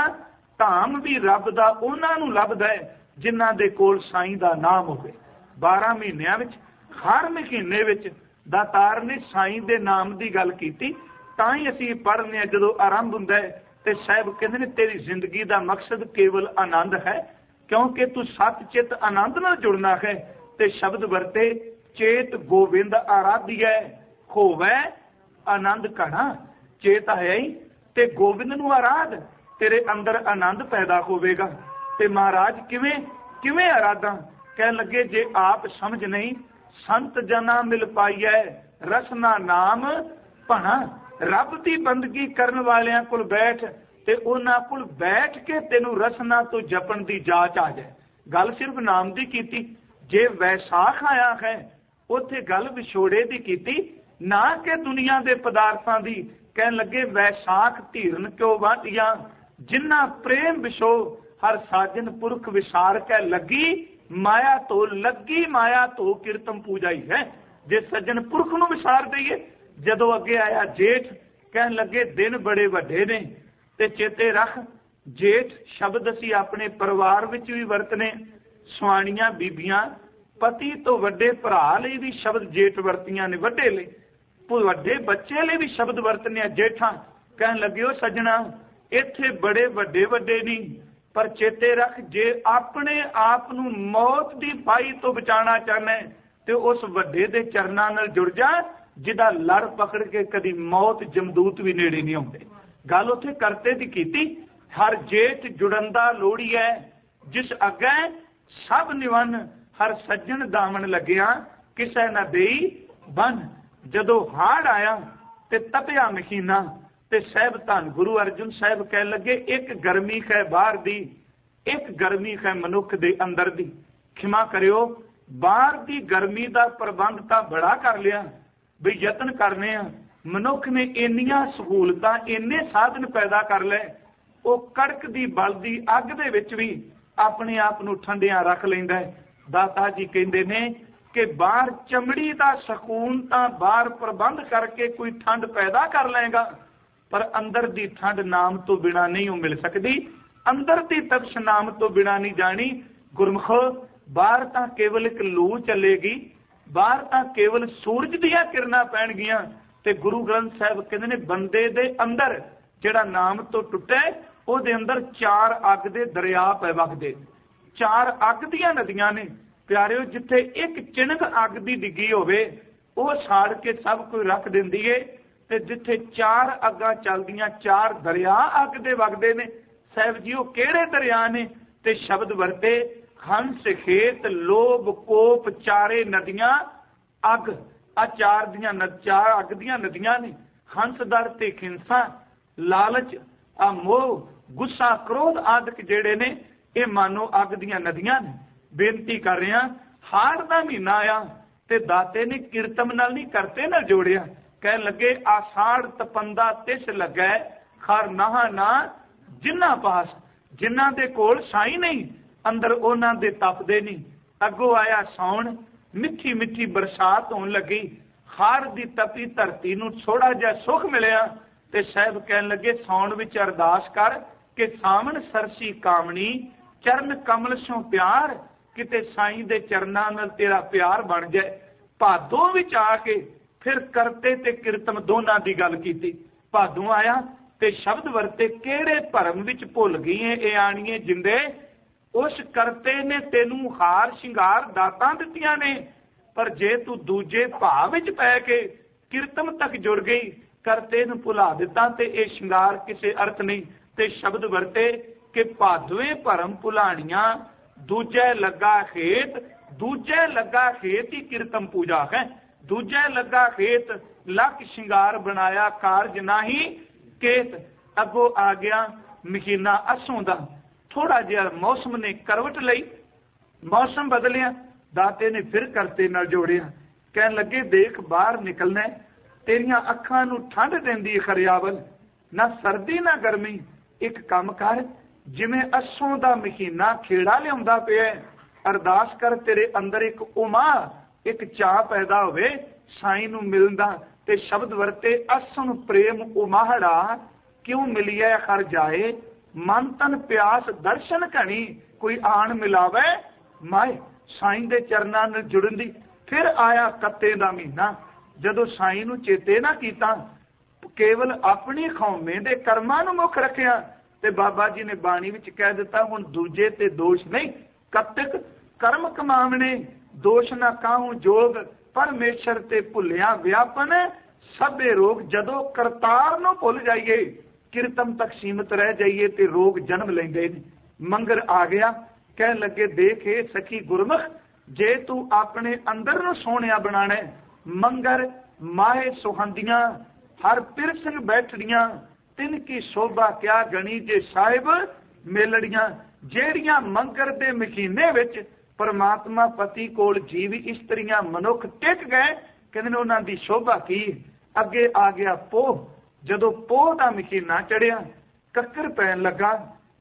ਧਾਮ ਵੀ ਰੱਬ ਦਾ ਉਹਨਾਂ ਨੂੰ ਲੱਭਦਾ ਹੈ ਜਿਨ੍ਹਾਂ ਦੇ ਕੋਲ ਸਾਈਂ ਦਾ ਨਾਮ ਹੋਵੇ। 12 ਮਹੀਨਿਆਂ ਵਿੱਚ ਹਰ ਮਹੀਨੇ ਵਿੱਚ ਦਾਤਾਰ ਨੇ ਸਾਈਂ ਦੇ ਨਾਮ ਦੀ ਗੱਲ ਕੀਤੀ। ਤਾਂ ਹੀ ਅਸੀਂ ਪੜ੍ਹਨੇ ਹਾਂ ਜਦੋਂ ਆਰੰਭ ਹੁੰਦਾ ਹੈ ਤੇ ਸਾਹਿਬ ਕਹਿੰਦੇ ਨੇ ਤੇਰੀ ਜ਼ਿੰਦਗੀ ਦਾ ਮਕਸਦ ਕੇਵਲ ਆਨੰਦ ਹੈ, ਕਿਉਂਕਿ ਤੂੰ ਸੱਚ ਚਿੱਤ ਆਨੰਦ ਨਾਲ ਜੁੜਨਾ ਹੈ। ਤੇ ਸ਼ਬਦ ਵਰਤੇ, ਚੇਤ ਗੋਬਿੰਦ ਆਰਾਧਿਐ ਹੋਵੇ ਆਨੰਦ ਘਣਾ। ਚੇਤ ਹੈ ਹੀ ਤੇ ਗੋਬਿੰਦ ਨੂੰ ਆਰਾਧ, ਤੇਰੇ ਅੰਦਰ ਆਨੰਦ ਪੈਦਾ ਹੋਵੇਗਾ। ਤੇ ਮਹਾਰਾਜ ਕਿਵੇਂ ਆਰਾਧਾਂ? ਕਹਿਣ ਲੱਗੇ, ਜੇ ਆਪ ਸਮਝ ਨਹੀਂ, ਸੰਤ ਜਨਾ ਮਿਲ ਪਾਈਐ ਰਸਨਾ ਨਾਮ ਭਣਾ। ਰੱਬ ਦੀ ਬੰਦਗੀ ਕਰਨ ਵਾਲਿਆਂ ਕੋਲ ਬੈਠ ਤੇ ਉਹਨਾਂ ਕੋਲ ਬੈਠ ਕੇ ਤੈਨੂੰ ਰਸਨਾ ਤੋਂ ਜਪਣ ਦੀ ਜਾਚ ਆ ਜਾਏ। ਗੱਲ ਸਿਰਫ ਨਾਮ ਦੀ ਕੀਤੀ। ਜੇ ਵੈਸਾਖ ਆਇਆ ਹੈ, ਉੱਥੇ ਗੱਲ ਵਿਛੋੜੇ ਦੀ ਕੀਤੀ, ਨਾ ਕਿ ਦੁਨੀਆ ਦੇ ਪਦਾਰਥਾਂ ਦੀ। ਕਹਿਣ ਲੱਗੇ, ਵੈਸਾਖ ਧੀਰਨ ਕਿਉ ਵਾਟੀਆਂ, ਜਿੰਨਾ ਪ੍ਰੇਮ ਵਿਛੋ ਹਰ ਸਾਜਨ ਪੁਰਖ ਵਿਸਾਰ ਕੇ ਲੱਗੀ। ਮਾਇਆ ਤੋਂ ਲੱਗੀ, ਮਾਇਆ ਤੋਂ ਕੀਰਤਨ ਪੂਜਾ ਹੀ ਹੈ। ਜੇ ਸੱਜਣ ਪੁਰਖ ਨੂੰ ਵਿਸਾਰ ਦਈਏ। ਜਦੋਂ ਅੱਗੇ ਆਇਆ ਜੇਠ, ਕਹਿਣ ਲੱਗੇ ਦਿਨ ਬੜੇ ਵੱਡੇ ਨੇ ਤੇ ਚੇਤੇ ਰੱਖ, ਜੇਠ ਸ਼ਬਦ ਅਸੀਂ ਆਪਣੇ ਪਰਿਵਾਰ ਵਿੱਚ ਵੀ ਵਰਤਨੇ। ਸੁਆਣੀਆਂ ਬੀਬੀਆਂ ਪਤੀ ਤੋਂ ਵੱਡੇ ਭਰਾ ਲਈ ਵੀ ਸ਼ਬਦ ਜੇਠ ਵਰਤੀਆਂ ਨੇ, ਵੱਡੇ ਲਈ। ਵੱਡੇ ਬੱਚੇ ਲਈ ਵੀ ਸ਼ਬਦ ਵਰਤਨੇ ਆ ਜੇਠਾਂ। ਕਹਿਣ ਲੱਗੇ, ਉਹ ਸੱਜਣਾ ਇੱਥੇ ਬੜੇ ਵੱਡੇ ਨਹੀਂ, ਪਰ ਚੇਤੇ ਰੱਖ, ਜੇ ਆਪਣੇ ਆਪ ਨੂੰ ਮੌਤ ਦੀ ਪਾਈ ਤੋਂ ਬਚਾਉਣਾ ਚਾਹਨਾ ਤੇ ਉਸ ਵੱਡੇ ਦੇ ਚਰਨਾਂ ਨਾਲ ਜੁੜ ਜਾ, ਜਿਹਦਾ ਲੜ ਪਕੜ ਕੇ ਕਦੀ ਮੌਤ ਜਮਦੂਤ ਵੀ ਨੇੜੇ ਨਹੀਂ ਆਉਂਦੇ। ਗੱਲ ਉੱਥੇ ਕਰਤੇ ਦੀ ਕੀਤੀ। ਹਰ ਜੇਠ ਜੁੜਨ ਦਾ ਲੋੜੀ ਹੈ, ਜਿਸ ਅੱਗੇ ਸਭ ਨਿਵਨ ਹਰ ਸੱਜਣ ਦਾਮਨ ਲੱਗਿਆ, ਕਿਸੇ ਨਾ ਦੇਈ ਬਨ। ਜਦੋਂ ਹਾੜ ਆਇਆ ਤੇ ਤਪਿਆ ਮਹੀਨਾ ਤੇ ਸਾਹਿਬ ਧੰਨ ਗੁਰੂ ਅਰਜੁਨ ਸਾਹਿਬ ਕਹਿਣ ਲੱਗੇ, ਇੱਕ ਗਰਮੀ ਹੈ ਬਾਹਰ ਦੀ, ਇੱਕ ਗਰਮੀ ਹੈ ਮਨੁੱਖ ਦੇ ਅੰਦਰ ਦੀ। ਖਿਮਾ ਕਰਿਓ, ਬਾਹਰ ਦੀ ਗਰਮੀ ਦਾ ਪ੍ਰਬੰਧ ਤਾਂ ਬੜਾ ਕਰ ਲਿਆ ਵੀ ਯਤਨ ਕਰਨੇ ਆ। ਮਨੁੱਖ ਨੇ ਇੰਨੀਆਂ ਸਹੂਲਤਾਂ, ਇੰਨੇ ਸਾਧਨ ਪੈਦਾ ਕਰ ਲਏ, ਉਹ ਕੜਕਦੀ ਬਲਦੀ ਅੱਗ ਦੇ ਵਿੱਚ ਵੀ ਆਪਣੇ ਆਪ ਨੂੰ ਠੰਡਿਆਂ ਰੱਖ ਲੈਂਦਾ। ਦਾਤਾ ਜੀ ਕਹਿੰਦੇ ਨੇ ਕਿ ਬਾਹਰ ਚਮੜੀ ਦਾ ਸਕੂਨ ਤਾਂ ਬਾਹਰ ਪ੍ਰਬੰਧ ਕਰਕੇ ਕੋਈ ਠੰਡ ਪੈਦਾ ਕਰ ਲਏਗਾ, ਪਰ ਅੰਦਰ ਦੀ ਠੰਡ ਨਾਮ ਤੋਂ ਬਿਨਾਂ ਨਹੀਂ ਉਹ ਮਿਲ ਸਕਦੀ। ਅੰਦਰ ਦੀ ਤਪਸ਼ ਨਾਮ ਤੋਂ ਬਿਨਾਂ ਨਹੀਂ ਜਾਣੀ। ਗੁਰਮੁਖੋ, ਬਾਹਰ ਤਾਂ ਕੇਵਲ ਇੱਕ ਲੂ ਚੱਲੇਗੀ, ਬਾਹਰ ਤਾਂ ਕੇਵਲ ਸੂਰਜ ਦੀਆਂ ਕਿਰਨਾਂ ਪੈਣਗੀਆਂ। ਤੇ ਗੁਰੂ ਗ੍ਰੰਥ ਸਾਹਿਬ ਕਹਿੰਦੇ ਨੇ, ਬੰਦੇ ਦੇ ਅੰਦਰ ਜਿਹੜਾ ਨਾਮ ਤੋਂ ਟੁੱਟੇ, ਉਹਦੇ ਅੰਦਰ 4 ਅੱਗ ਦੇ ਦਰਿਆ ਪੈ ਵਗਦੇ। 4 ਅੱਗ ਦੀਆਂ ਨਦੀਆਂ ਨੇ। ਪਿਆਰਿਓ, ਜਿੱਥੇ ਇੱਕ ਚਿਣਕ ਅੱਗ ਦੀ ਡਿੱਗੀ ਹੋਵੇ, ਉਹ ਸਾੜ ਕੇ ਸਭ ਕੁਝ ਰੱਖ ਦਿੰਦੀ ਏ। ਤੇ ਜਿੱਥੇ 4 ਅੱਗਾਂ ਚੱਲਦੀਆਂ, 4 ਦਰਿਆ ਅੱਗ ਦੇ ਵਗਦੇ ਨੇ। ਸਾਹਿਬ ਜੀ ਉਹ ਕਿਹੜੇ ਦਰਿਆ ਨੇ? ਤੇ ਸ਼ਬਦ ਵਰਤੇ ਹੰਸ, ਖੇਤ, ਲੋਭ, ਕੋਪ, 4 ਨਦੀਆਂ ਅੱਗ। ਆ 4 ਅੱਗ ਦੀਆਂ ਨਦੀਆਂ ਨੇ। ਹੰਸ ਦਰ ਤੇ ਹਿੰਸਾ, ਲਾਲਚ, ਆ ਮੋਹ, ਗੁੱਸਾ, ਕ੍ਰੋਧ ਆਦਿਕ ਜਿਹੜੇ ਨੇ ਇਹ ਮਾਨੋ ਅੱਗ ਦੀਆਂ ਨਦੀਆਂ ਨੇ। ਬੇਨਤੀ ਕਰ ਰਿਹਾ, ਹਾੜ ਦਾ ਮਹੀਨਾ ਆਇਆ ਤੇ ਦਾਤੇ ਨੇ ਕੀਰਤਨ ਨਾਲ ਨਹੀਂ ਕਰਤੇ ਨਾਲ ਜੋੜਿਆ। ਕਹਿਣ ਲੱਗੇ ਆਸਾੜ ਤਪੰਦਾ ਤਿਸ ਲੱਗੈ ਖਰ ਨਾਹ ਨਾ ਜਿਨ੍ਹਾਂ ਪਾਸ। ਜਿਨ੍ਹਾਂ ਦੇ ਕੋਲ ਸਾਈ ਨਹੀਂ, ਅੰਦਰ ਉਹਨਾਂ ਦੇ ਤਪਦੇ ਨਹੀਂ। ਅੱਗੋਂ ਆਇਆ ਸਾਉਣ, ਮਿੱਠੀ ਮਿੱਠੀ ਬਰਸਾਤ ਹੋਣ ਲੱਗੀ। ਹਾੜ ਦੀ ਤਪੀ ਧਰਤੀ ਨੂੰ ਥੋੜਾ ਜਿਹਾ ਸੁੱਖ ਮਿਲਿਆ। ਤੇ ਸਾਹਿਬ ਕਹਿਣ ਲੱਗੇ ਸਾਉਣ ਵਿੱਚ ਅਰਦਾਸ ਕਰ ਕਿ ਸਾਵਣ ਸਰਸੀ ਕਾਮਣੀ ਚਰਨ ਕਮਲ ਸੋਂ ਪਿਆਰ। ਕਿਤੇ ਸਾਈਂ ਦੇ ਚਰਨਾਂ ਨਾਲ ਤੇਰਾ ਪਿਆਰ ਬਣ ਜਾਏ। ਭਾਦੋਂ ਵਿੱਚ ਆ ਕੇ ਫਿਰ ਕਰਤੇ ਤੇ ਕੀਰਤਨ ਦੋਨਾਂ ਦੀ ਗੱਲ ਕੀਤੀ। ਭਾਦੋਂ ਆਇਆ ਤੇ ਸ਼ਬਦ ਵਰਤੇ ਕਿਹੜੇ ਭਰਮ ਵਿੱਚ ਭੁੱਲ ਗਈ ਇਹ ਆਣੀਏ ਜਿੰਦੇ। ਉਸ ਕਰਤੇ ਨੇ ਤੈਨੂੰ ਹਾਰ ਸ਼ਿੰਗਾਰ ਦਾਤਾਂ ਦਿੱਤੀਆਂ ਨੇ, ਪਰ ਜੇ ਤੂੰ ਦੂਜੇ ਭਾਵ ਵਿੱਚ ਪੈ ਕੇ ਕੀਰਤਨ ਤੱਕ ਜੁੜ ਗਈ, ਕਰਤੇ ਨੂੰ ਭੁਲਾ ਦਿੱਤਾ ਤੇ ਇਹ ਸ਼ਿੰਗਾਰ ਕਿਸੇ ਅਰਥ ਨਹੀਂ। ਤੇ ਸ਼ਬਦ ਵਰਤੇ ਕਿ ਭਾਦਵੇਂ ਭਰਮ ਭੁਲਾਣੀਆਂ ਦੂਜੇ ਲੱਗਾ ਖੇਤ। ਦੂਜੇ ਲੱਗਾ ਖੇਤ ਹੀ ਕੀਰਤਨ ਪੂਜਾ ਹੈ। ਦੂਜੇ ਲੱਗਾ ਖੇਤ ਲੱਖ ਸ਼ਿੰਗਾਰ ਬਣਾਇਆ ਕਾਰਜ ਨਹੀਂ ਕੇਤ। ਅੱਗੋਂ ਆ ਗਿਆ ਮਹੀਨਾ ਅਸੋਂ ਦਾ। ਥੋੜਾ ਜਿਹਾ ਮੌਸਮ ਨੇ ਕਰਵਟ ਲਈ, ਮੌਸਮ ਬਦਲਿਆ। ਦਾਤੇ ਨੇ ਫਿਰ ਕਰਤੇ ਨਾਲ ਜੋੜਿਆ। ਕਹਿਣ ਲੱਗੇ ਦੇਖ ਬਾਹਰ ਨਿਕਲਣਾ, ਤੇਰੀਆਂ ਅੱਖਾਂ ਨੂੰ ਠੰਡ ਦਿੰਦੀ ਖਰਿਆਵਲ, ਨਾ ਸਰਦੀ ਨਾ ਗਰਮੀ। ਇੱਕ ਕੰਮ ਕਰ, ਜਿਵੇਂ ਅਸੋਂ ਦਾ ਮਹੀਨਾ ਖੇੜਾ ਲਿਆਉਂਦਾ ਪਿਆ, ਅਰਦਾਸ ਕਰ ਤੇਰੇ ਅੰਦਰ ਇੱਕ ਉਮਾ, ਇੱਕ ਚਾਹ ਪੈਦਾ ਹੋਵੇ ਸਾਈਂ ਨੂੰ ਮਿਲਣ ਦਾ। ਤੇ ਸ਼ਬਦ ਵਰਤੇ ਅਸਨ ਪ੍ਰੇਮ ਉਮਾਹੜਾ ਕਿਉਂ ਮਿਲਿਆ ਹਰ ਜਾਏ। ਮਨ ਤਨ ਪਿਆਸ ਦਰਸ਼ਨ ਘਣੀ ਕੋਈ ਆਣ ਮਿਲਾਵੇ ਮਾਏ। ਸਾਈਂ ਦੇ ਚਰਨਾਂ ਨਾਲ ਜੁੜਨ ਦੀ। ਫਿਰ ਆਇਆ ਕੱਤੇ ਦਾ ਮਹੀਨਾ। ਜਦੋਂ ਸਾਈਂ ਨੂੰ ਚੇਤੇ ਨਾ ਕੀਤਾ, ਕੇਵਲ ਆਪਣੀ ਖੌਮੇ ਦੇ ਕਰਮਾਂ ਨੂੰ ਮੁੱਖ ਰੱਖਿਆ, ਤੇ ਬਾਬਾ ਜੀ ਨੇ ਬਾਣੀ ਵਿੱਚ ਕਹਿ ਦਿੱਤਾ ਹੁਣ ਦੂਜੇ ਤੇ ਦੋਸ਼ ਨਹੀਂ। ਕੱਤਕ ਕਰਮ ਕਮਾਵਣੇ ਦੋਸ਼ ਨਾ ਕਾਹੂ ਜੋਗ, ਪਰਮੇਸ਼ਰ ਤੇ ਭੁੱਲਿਆ ਵਿਆਪਨ ਸਭੇ ਰੋਗ। ਜਦੋਂ ਕਰਤਾਰ ਨੂੰ ਭੁੱਲ ਜਾਈਏ, ਕੀਰਤਨ ਤੱਕ ਸੀਮਤ ਰਹਿ ਜਾਈਏ ਤੇ ਰੋਗ ਜਨਮ ਲੈਂਦੇ ਨੇ। ਮੰਗਰ ਆ ਗਿਆ। ਕਹਿਣ ਲੱਗੇ ਦੇਖੇ ਸਖੀ ਗੁਰਮੁਖ, ਜੇ ਤੂੰ ਆਪਣੇ ਅੰਦਰ ਨੂੰ ਸੋਹਣਿਆ ਬਣਾਣਾ, ਮੰਗਰ ਮਾਹੇ ਸੁਹੰਦੀਆਂ ਹਰ ਪਿਰਸੰਗ ਬੈਠੜੀਆਂ, ਤਿੰਨ ਕੀ ਸ਼ੋਭਾ ਕਿਆ ਗਣੀ ਜੇ ਸਾਹਿਬ ਮੇਲੜੀਆਂ। ਜਿਹੜੀਆਂ ਮੰਗਰ ਦੇ ਮਹੀਨੇ ਵਿੱਚ ਪਰਮਾਤਮਾ ਪਤੀ ਕੋਲ ਜੀਵ ਇਸਤਰੀਆਂ ਮਨੁੱਖ ਟਿਕ ਗਏ, ਕਹਿੰਦੇ ਨੇ ਉਹਨਾਂ ਦੀ ਸ਼ੋਭਾ ਕੀ। ਅੱਗੇ ਆ ਗਿਆ ਪੋਹ। ਜਦੋਂ ਪੋਹ ਦਾ ਮਹੀਨਾ ਚੜਿਆ, ਕੱਕਰ ਪੈਣ ਲੱਗਾ,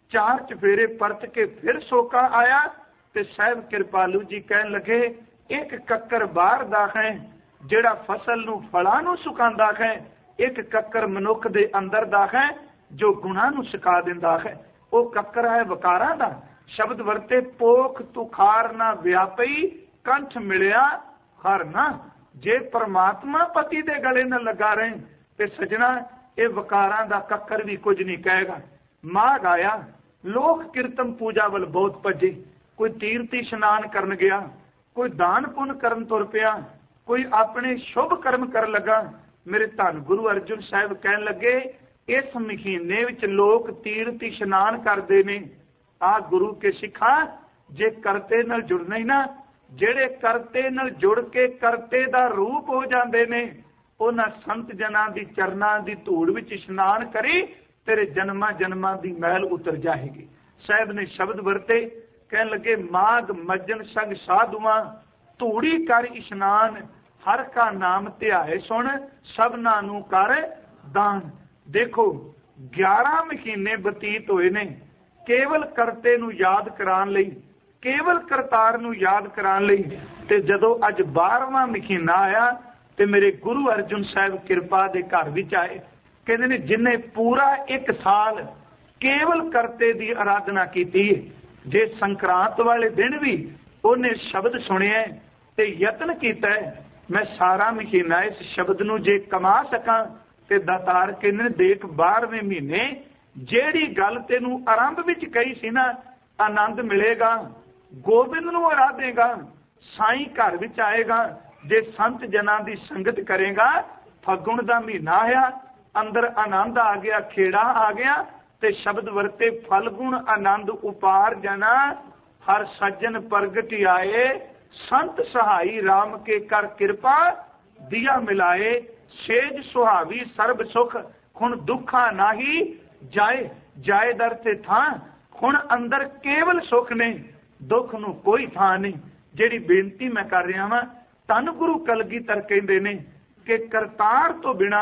4 ਚਫੇਰੇ ਪਰਤ ਕੇ ਫਿਰ ਸੋਕਾ ਆਇਆ। ਤੇ ਸਾਹਿਬ ਕਿਰਪਾਲੂ ਜੀ ਕਹਿਣ ਲੱਗੇ ਇੱਕ ਕੱਕਰ ਬਾਹਰ ਦਾ ਹੈ ਜਿਹੜਾ ਫਸਲ ਨੂੰ ਫਲਾਂ ਨੂੰ ਸੁਕਾਉਂਦਾ ਹੈ, ਇੱਕ ਕੱਕਰ ਮਨੁੱਖ ਦੇ ਅੰਦਰ ਦਾ ਹੈ ਜੋ ਗੁਨਾਹ ਨੂੰ ਸੁਕਾ ਦਿੰਦਾ ਹੈ। ਉਹ ਕੱਕਰ ਹੈ ਵਕਾਰਾਂ ਦਾ। ਸ਼ਬਦ ਵਰਤੇ ਪੋਖ ਤੁਖਾਰ ਨਾ ਵਿਆਪਈ ਕੰਠ ਮਿਲਿਆ ਹਰ ਨਾ। ਜੇ ਪਰਮਾਤਮਾ ਪਤੀ ਦੇ ਗਲੇ ਨਾਲ ਲਗਾ ਰਹੇ ਤੇ ਸਜਣਾ ਇਹ ਵਕਾਰਾਂ ਦਾ ਕੱਕਰ ਵੀ ਕੁਝ ਨਹੀਂ ਕਹੇਗਾ। ਮਾਘ ਆਇਆ, ਲੋਕ ਕੀਰਤਨ ਪੂਜਾ ਵੱਲ ਬਹੁਤ ਭੱਜੇ। ਕੋਈ ਤੀਰਥੀ ਇਸ਼ਨਾਨ ਕਰਨ ਗਿਆ, ਕੋਈ ਦਾਨ ਪੁੰਨ ਕਰਨ ਤੁਰ ਪਿਆ, ਕੋਈ ਆਪਣੇ ਸ਼ੁਭ ਕਰਮ ਕਰਨ ਲੱਗਾ। ਮੇਰੇ ਧੰਨ ਗੁਰੂ ਅਰਜਨ ਸਾਹਿਬ ਕਹਿਣ ਲੱਗੇ ਇਸ ਮਹੀਨੇ ਵਿੱਚ ਲੋਕ ਤੀਰਥ ਇਸ਼ਨਾਨ ਕਰਦੇ ਨੇ। ਆ ਗੁਰੂ ਕੇ ਸਿੱਖਾਂ, ਜੇ ਕਰਤੇ ਨਾਲ ਜੁੜਨਾ ਹੀ ਨਾ, ਜਿਹੜੇ ਕਰਤੇ ਨਾਲ ਜੁੜ ਕੇ ਕਰਤੇ ਦਾ ਰੂਪ ਹੋ ਜਾਂਦੇ ਨੇ, ਉਹਨਾਂ ਸੰਤ ਜਨਾਂ ਦੀ ਚਰਨਾਂ ਦੀ ਧੂੜ ਵਿੱਚ ਇਸ਼ਨਾਨ ਕਰੀ, ਤੇਰੇ ਜਨਮਾਂ ਜਨਮਾਂ ਦੀ ਮੈਲ ਉਤਰ ਜਾਏਗੀ। ਸਾਹਿਬ ਨੇ ਸ਼ਬਦ ਵਰਤੇ। ਕਹਿਣ ਲੱਗੇ ਮਾਘ ਮੱਜਨ ਸੰਗ ਸਾਧੂਆਂ, ਧੂੜੀ ਕਰ ਇਸ਼ਨਾਨ, ਹਰ ਕਾ ਨਾਮ ਧਿਆਏ ਸੁਣ, ਸਭਨਾਂ ਨੂੰ ਕਰ ਦਾਨ। ਦੇਖੋ 11 ਮਹੀਨੇ ਬਤੀਤ ਹੋਏ ਨੇ ਕੇਵਲ ਕਰਤੇ ਨੂੰ ਯਾਦ ਕਰਾਉਣ ਲਈ, ਕੇਵਲ ਕਰਤਾਰ ਨੂੰ ਯਾਦ ਕਰਾਉਣ ਲਈ। ਤੇ ਜਦੋਂ ਅੱਜ 12ਵਾਂ ਮਹੀਨਾ ਆਇਆ ਤੇ ਮੇਰੇ ਗੁਰੂ ਅਰਜਨ ਸਾਹਿਬ ਕਿਰਪਾ ਦੇ ਘਰ ਵਿੱਚ ਆਏ। ਕਹਿੰਦੇ ਨੇ ਜਿਨੇ ਪੂਰਾ 1 ਸਾਲ ਕੇਵਲ ਕਰਤੇ ਦੀ ਆਰਾਧਨਾ ਕੀਤੀ, ਜੇ ਸੰਕਰਾਂਤ ਵਾਲੇ ਦਿਨ ਵੀ ਉਹਨੇ ਸ਼ਬਦ ਸੁਣਿਆ ਤੇ ਯਤਨ ਕੀਤਾ, ਮੈਂ ਸਾਰਾ ਮਹੀਨਾ ਇਸ ਸ਼ਬਦ ਨੂੰ ਜੇ ਕਮਾ ਸਕਾਂ ਤੇ ਦਾਤਾਰ ਕਹਿੰਦੇ ਦੇਖ 12ਵੇਂ ਮਹੀਨੇ ਜਿਹੜੀ ਗੱਲ ਤੈਨੂੰ ਆਰੰਭ ਵਿੱਚ ਕਹੀ ਸੀ ਨਾ, ਆਨੰਦ ਮਿਲੇਗਾ, ਗੋਬਿੰਦ ਨੂੰ ਆਰਾਧੇਗਾ, ਸਾਈਂ ਘਰ ਵਿੱਚ ਆਏਗਾ, जे संत जना की संगत करेगा, फगुण का महीना आया, अंदर आनंद आ गया, खेड़ा आ गया, ते शब्द वरते फलगुण आनंद उपार जना, हर सज्जन प्रगट आए, संत सहाई राम के कर कृपा दिया मिलाए, सेज सुहावी सर्ब सुख हुण दुखा नाही जाए, जाए दर ते थां हुण अंदर केवल सुख ने, दुख नूं कोई थां नहीं। जिहड़ी बेनती मैं कर रहा वां, धन गुरु कलगीधर कहंदे ने कि करतार तो बिना,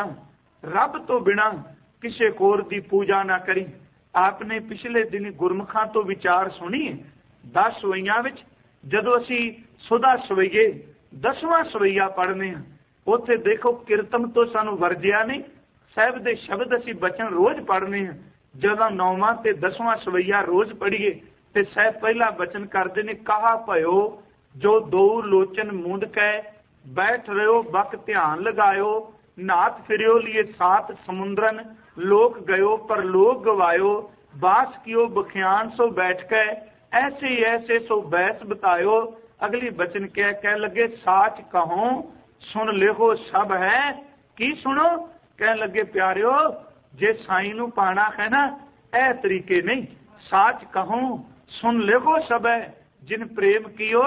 रब तो बिना किसी होर दी पूजा ना करी। आपने पिछले दिन गुरमुखां तो विचार सुनी है 10 सवैयां विच, जदों असीं सुधा सवैये 10वां सवैया पढ़ने हैं, उत्थे देखो किरतम तो सानू वरजिया नहीं, साहिब दे शब्द असीं बचन रोज पढ़ने हैं। जदों 9वां ते 10वां सवैया रोज पढ़िए ते साहिब पहला बचन करते ने, कहा भयो जो दो लोचन मूंद कै, बैठ रहो बक ध्यान लगायो, नाथ फिरियो लिए सात समुद्रन, लोक गयो पर लोक गवायो, बास कियो बख्यान सो बैठ कै, ऐसे ऐसे सो बैस बतायो। अगली बचन कह लगे, साच कहो सुन लिखो सब है, की सुनो, कह लगे प्यारियो जे साई नू पाना है ना, ए तरीके नहीं, साच कहो सुन लिखो सब है, जिन प्रेम कियो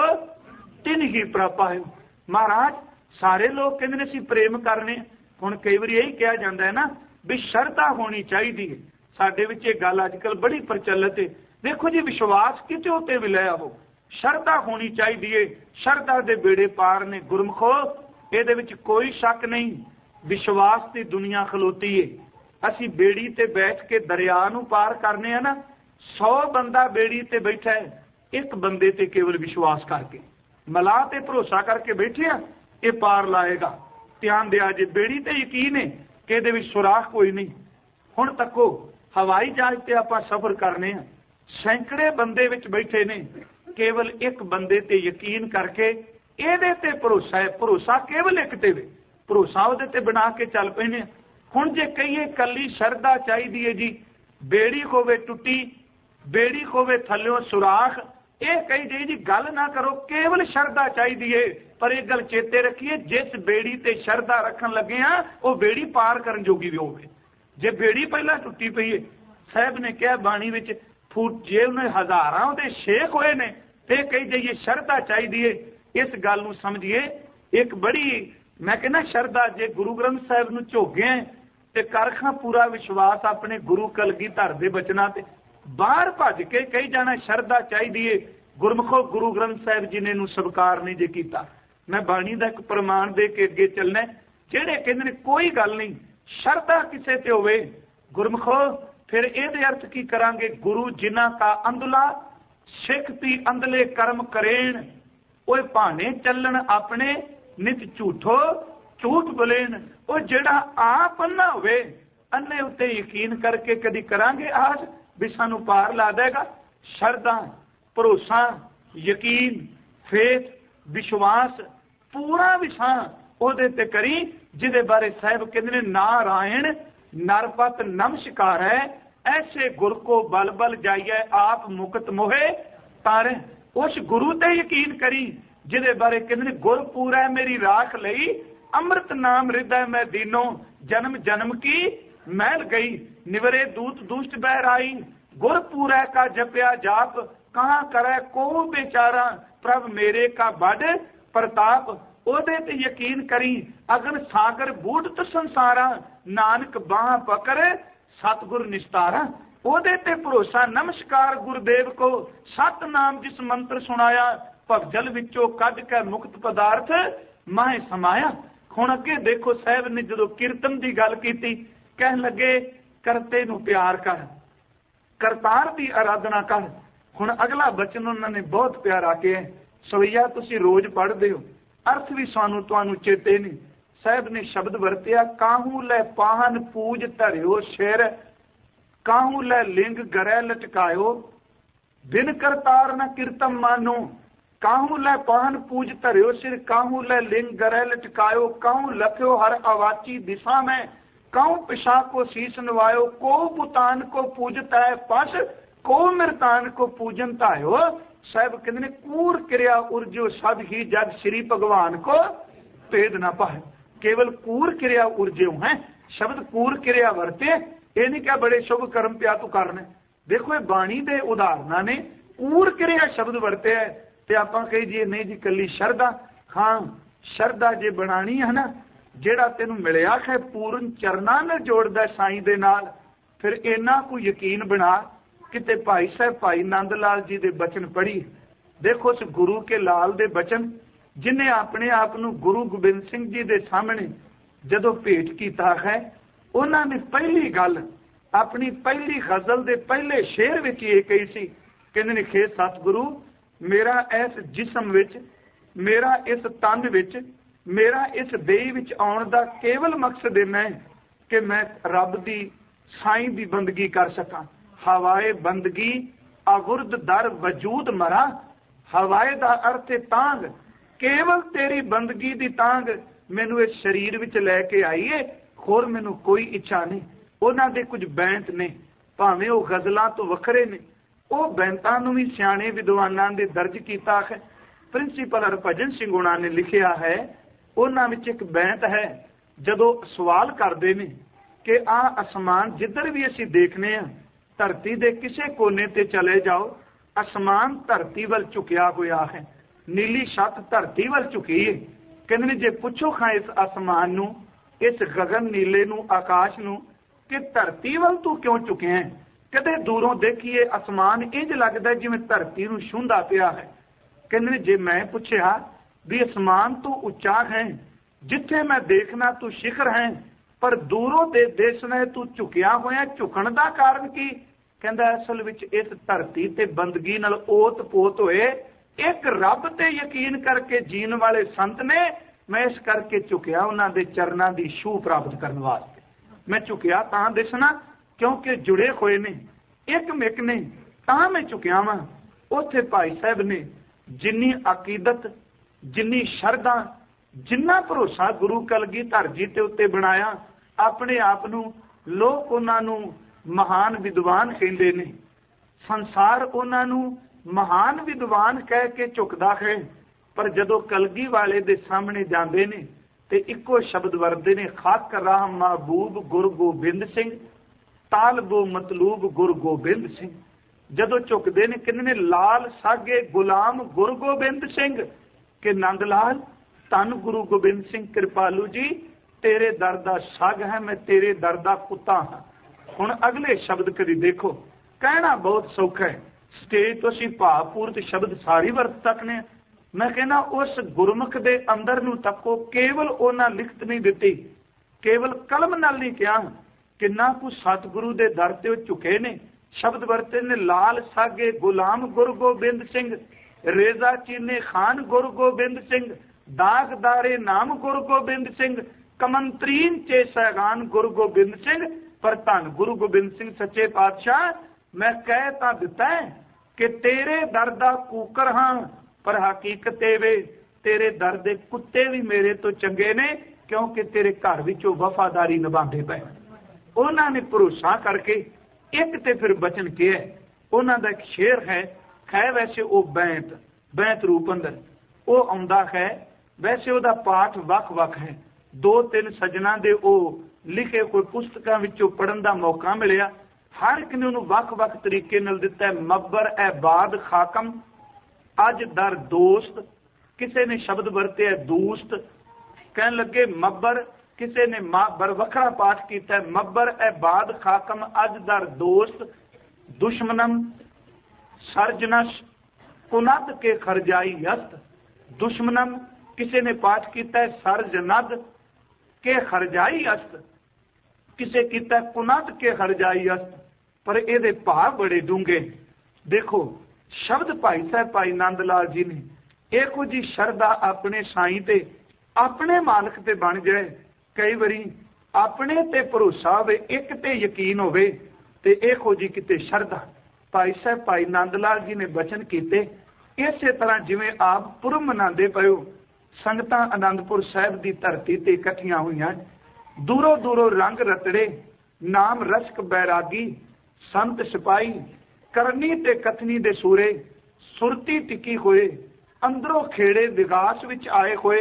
तिन ही प्रापायो। महाराज सारे लोग कहते ने असीं प्रेम करने, हुण कई बार यही कहा जाता है ना भी शरधा होनी चाहिए है। साडे विच ये गल अजकल बड़ी प्रचलित है। देखो जी, विश्वास किते उत्ते भी लै आओ, शरधा होनी चाहिए, शरधा दे बेड़े पार ने। गुरमुखो इहदे विच कोई शक नहीं, विश्वास की दुनिया खलोती है। असीं बेड़ी ते बैठ के दरिया नूं पार करने हैं ना, 100 बंदा बेड़ी ते बैठा है, एक बंदे ते केवल विश्वास करके मलाह ते भरोसा करके बैठे आ, ये पार लाएगा। ध्यान दिया जे, बेड़ी ते यकीन है कि इहदे विच सुराख कोई नहीं। हुण तक्को हवाई जहाज ते आपां सफर करने हैं, सैकड़े बंदे विच बैठे ने, केवल एक बंदे ते यकीन करके इहदे ते भरोसा है, भरोसा केवल एक ते वे, भरोसा उहदे ते बना के चल पैने। हुण जे कहिए कली शरधा चाहिदी है जी, बेड़ी होवे टुटी, बेड़ी होवे थल्लों सुराख, ये कही जी जी गल ना करो, केवल शरधा चाहिए। पर एक गल चेते रखिए, जिस बेड़ी ते शरधा रखन लगे हाँ वो बेड़ी पार करन जोगी भी होवे। जे बेड़ी पहला टुटी पई है, साहब ने कहा बाणी विच फूट जे उन्हें हजारां दे शेख होए ने, ते कही जाइए शरधा चाहिए। इस गल नूं समझिए, एक बड़ी मैं कहना शरधा जे गुरु ग्रंथ साहिब नूं झोगे ते करखां पूरा विश्वास अपने गुरु कलगीधर दे बचनां ते, बाहर भज के कही जाना शरधा चाहिए। गुरमुखो गुरु ग्रंथ साहिब जी ने नूं स्वीकार नहीं जे कीता। मैं बाणी दा एक प्रमाण दे के अगे चलना, जेड़े कहंदे ने कोई गल नहीं शरधा किसे ते होवे, गुरमुखो फिर इहदे अर्थ की करांगे, गुरु जिन्हां का अंधला सिख ती अंधले कर्म करेण, ओए भाने चलन अपने नित झूठो झूठ बोलेन। ओ जेड़ा आप अन्ना होवे, अन्ने उत्ते यकीन करके कदी करांगे आज भी सानू पार ला देगा। शरधा, भरोसा, यकीन, फेथ, विश्वास पूरा विसां ओहदे ते करी, जिदे बारे साहिब कहंदे ने नारायण नरपत नमस्कार है, ऐसे गुर को बल बल जाइए आप मुक्त मोहे तारे। उस गुरु ते यकीन करी जिदे बारे कहंदे ने गुर पूरा मेरी राख लई, अमृत नाम हृदय में दीनो, जन्म जन्म की मैल गई, निवरे दूत दुष्ट बहर आई, गुर पूरा का जपया जाप, कहाँ करे को बेचारा, प्रभ मेरे का बड़ प्रताप। ओदे ते यकीन करी, अगन सागर बूढ़ संसारा, नानक बाह पकड़ सतगुर निस्तारा। ओदे ते भरोसा, नमस्कार गुरुदेव को, सत नाम जिस मंत्र सुनाया, भवजल विचों कढ के मुक्त पदार्थ माहे समाया। हुण अगे देखो साहिब ने जदों कीर्तन की गल की, कह लगे करते नूं प्यार कर, करतार की आराधना कर। हुण अगला बचन उन्होंने बहुत प्यारा कहा, सवैया तुसीं रोज पढ़दे हो, अर्थ भी सानू तुहानू चेते ने। साहिब ने शब्द वरतिया, काहू लै पाहन पूज धरियो सिर, काहू लै लिंग गरै लटकायो, बिन करतार न कीर्तन मानो। काहू लै पाहन पूज धरियो सिर, काहू लै लिंग गरै लटकायो, काहू लख्यो हर अवाची दिशा में, काहू पिशा को शीश नवायो, को बुतान को पूजता है पश, को मृतान को पूजन तायो। साहिब कहते ने कूर क्रिया उर्जो सब ही जग श्री भगवान को भेद ना पाए। केवल कूर क्रिया उर्जेऊ है, शब्द कूर क्रिया वरते, ये नहीं क्या बड़े शुभ कर्म पिया तू करने। देखो ये बाणी दे उदाहरणा ने कूर क्रिया शब्द वरते है, ते आपां कही जी नहीं जी कली शरदा। हाँ शरदा जे बनानी है ना, जेड़ा तेनू मिलिया है पूर्ण चरना नाल जोड़दा साईं दे नाल, फिर इन्ना को यकीन बना किते भाई साहब भाई नंद लाल जी दे बचन पढ़ी। देखो उस गुरु के लाल दे बचन, जिन्हें अपने आप नू गुरु गोबिंद सिंह जी दे सामने जदों भेंट कीता है, उन्होंने पहली गल अपनी पहली गजल दे पहले शेर विच ये कही सी, कहंदे ने खे सतगुरु मेरा इस जिस्म विच, मेरा इस तन विच, मेरा इस देह विच आउण दा केवल मकसद इन्ना है कि मैं रब दी साईं दी बंदगी कर सकां। हवाए बंदगी अगुरद दर वजूद मरा, हवाए दा अर्थ तांग, केवल तेरी बंदगी दी तांग मैनू इस शरीर विच लैके आई है, होर मैनू कोई इच्छा नहीं। उन्हां दे कुछ बैंत ने, भावें वो गजलां तो वखरे ने, वो बैंतां नूं भी सियाणे विद्वानां दे दर्ज कीता है। प्रिंसीपल हरभजन सिंह हुणां ने लिखिया है, उन्हां विच एक बैंत है, जदों सवाल करदे ने कि आ आसमान जिधर भी असीं देखने आ, धरती दे किसे कोने ते चले जाओ, आसमान धरती वल झुकिया होया है, नीली छत धरती वल झुकी है। कहंदे ने जे पुछो खां इस आसमान नूं, इस गगन नीले नूं, आकाश नूं कि धरती वल तू क्यों झुकिया है, कदे दूरों देखिए आसमान इंज लगदा जिवें धरती नूं छूंदा पिया है। कहंदे ने जे मैं पुछया भी आसमान तू उच्चा है, जिथे मैं देखना तू शिखर है, पर दूरों दे देखना तू झुकिया होया, झुकण दा कारण की? कहंदा असल विच इस धरती ते बंदगी नाल ओत पोत होए, एक रब ते यकीन करके जीण वाले संत ने, मैं इस करके झुकिया उन्हां दे चरनां दी छूह प्राप्त करन वास्ते। मैं झुकिया तां दिसना क्योंकि जुड़े होए ने, एक मिक ने, तां मैं झुकिया वां। उत्थे भाई साहब ने जिन्नी अकीदत, जिन्नी शरदा, जिन्ना भरोसा गुरु कलगीधर जी ते उत्ते बनाया, अपने आप नूं लोक उन्हां नूं महान विद्वान कहंदे ने, संसार उन्हां नूं महान विद्वान कह के झुकदा है, पर जदों कलगी वाले दे सामने जांदे ने ते इक्को शब्द वरदे ने, खाक राह महबूब गुरु गोबिंद सिंह, तालबो मतलूब गुरु गोबिंद सिंह। जदों झुकदे ने कहंदे ने लाल सागे गुलाम गुरु गोबिंद सिंह, कि नंद लाल धन गुरु गोबिंद सिंह कृपालू जी, तेरे दर दा साग है, मैं तेरे दर दा कुत्ता हाँ। हुण अगले शब्द कदी देखो, कहना बहुत सौखा है, स्टेज तो असीं भावपूर्त शब्द सारी वरत सकने। मैं कहना उस गुरमुख दे अंदर नूं तको, केवल उन्हां लिखत नहीं दिती, केवल कलम नाल नहीं कहा, किन्ना कु सतगुरु दे दर ते झुके ने। शब्द वरते ने लाल सागे गुलाम गुरु गोबिंद सिंह, रेजा चीने खान गुरु गोबिंद सिंह, दागदारे नाम गुरु गोबिंद सिंह, कमंत्रीन चे सैगान गुरु गोबिंद सिंह। पर धन गुरु गोबिंद सिंह सच्चे पातशाह, मैं कह तां दिता है कि तेरे दर दा कूकर हां, पर हकीकत वे तेरे दर दे कुत्ते भी मेरे तो चंगे ने, क्योंकि तेरे घर विचों वफादारी निभांदे पए। उन्हां ने भरोसा करके एक ते फिर बचन किया। उन्हां दा एक शेर है वैसे वो बैंत रूप अंदर वो आउंदा है, वैसे उहदा पाठ वख-वख है। 2-3 सजना दे ओ लिखे कोई पुस्तकां विचों पढ़न दा मौका मिलिया, हर एक ने उन्होंने वख-वख तरीके नाल दिता है। मब्बर ए बाद खाकम, अज दर दोस्त, किसी ने शब्द वरते है दोस्त, कहन लगे मब्बर, किसी ने बर वखरा पाठ किया है मब्बर ए बाद खाकम अज दर दोस्त, दुश्मनम सरजनश कुनद के खरजाई यस्त। दुश्मनम किसी ने पाठ किया है सरजनद के खरजाई अस्त, किसे किया कुनद के खरजाई अस्त, पर ये भाव बड़े डूंगे। देखो शब्द भाई साहब भाई नंद लाल जी ने इहो जी शरदा अपने साईं ते अपने मालक ते बन जाए, कई बारी अपने ते भरोसा होवे, एक ते यकीन होवे, ते इहो जी किते शरदा। भाई साहब भाई नंद लाल जी ने बचन कीते, इसे तरह जिवें आप पुरब मनाते पे हो, संगतां आनंदपुर साहिब की धरती ते इकट्ठियां हुईयां, दूरों दूरों रंग रतड़े, नाम रसक बैरागी, संत सिपाही, करनी ते कथनी दे सूरे, सुरती टिकी होए, अंदरों खेड़े विगास विच आए होए,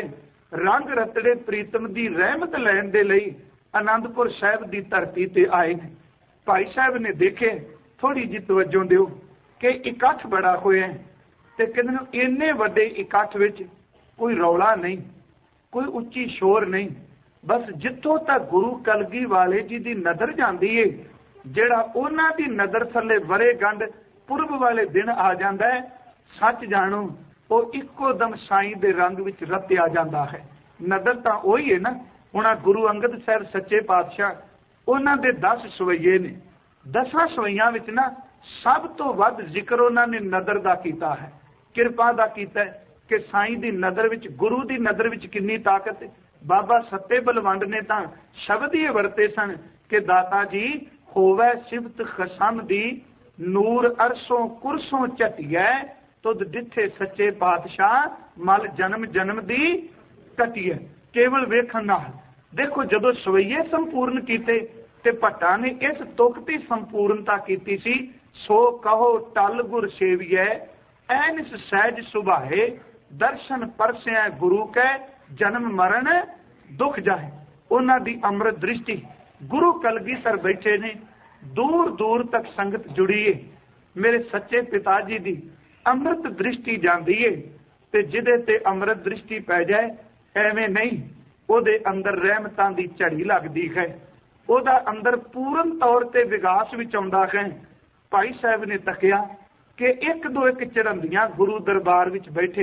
रंग रतड़े प्रीतम की रहमत लैन दे लई आनंदपुर साहिब की धरती ते आए ने। भाई साहब ने देखे, थोड़ी जी तवज्जो दिओ कि इकट्ठ बड़ा होया ते कहंदे इन्ने वड्डे इकट्ठ विच कोई रौला नहीं, कोई उच्ची शोर नहीं, बस जिथों तक गुरु कलगी वाले जी की नज़र जाती है, जिहड़ा उन्हां दी नज़र थल्ले वरे गंढ पुरब वाले दिन आ जाता है, सच जानो वो इक्को दम साईं दे रंग विच रत्या जाता है। नज़र तो वही है ना। हुण गुरु अंगद साहब सच्चे पातशाह उन्हां दे 10 सवैये ने, 10 सवैयां विच ना सब तो वध जिक्र उन्होंने नज़र का कीता है, किरपा का कीता है कि साईं दी नज़र विच, गुरु दी नज़र विच कितनी ताकत है। बाबा सत्ते बलवंड ने तो शब्द ही वरते सन कि दाता जी होवै सिफत खसम दी, नूर अरसों कुरसों झटिया, तुद डिठे सच्चे पातशाह मल जन्म जन्म दी घटिया। केवल वेखण नाल देखो, जदों सवैये संपूर्ण कीते ते भट्टा ने इस तुक दी संपूर्णता कीती सी, सो कहो टल गुर सेविए ऐनिस सहज सुभाए, दर्शन परसिया गुरु कै जन्म मरण दुख जाए। उन्हां दी अमृत दृष्टि गुरु कलगीधर बैठे ने, दूर दूर तक संगत जुड़ी है। मेरे सच्चे पिता जी दी अमृत दृष्टि जाती है, ते जिदे ते अमृत दृष्टि पै जाए एवें नहीं, ਉਹਦੇ अंदर रहमतां दी झड़ी लगदी है, ਉਹਦਾ अंदर पूर्ण तौर ते विकास विच आउंदा है। भाई साहब ने तकिया कि एक दो एक चरंदियां गुरु दरबार विच बैठे,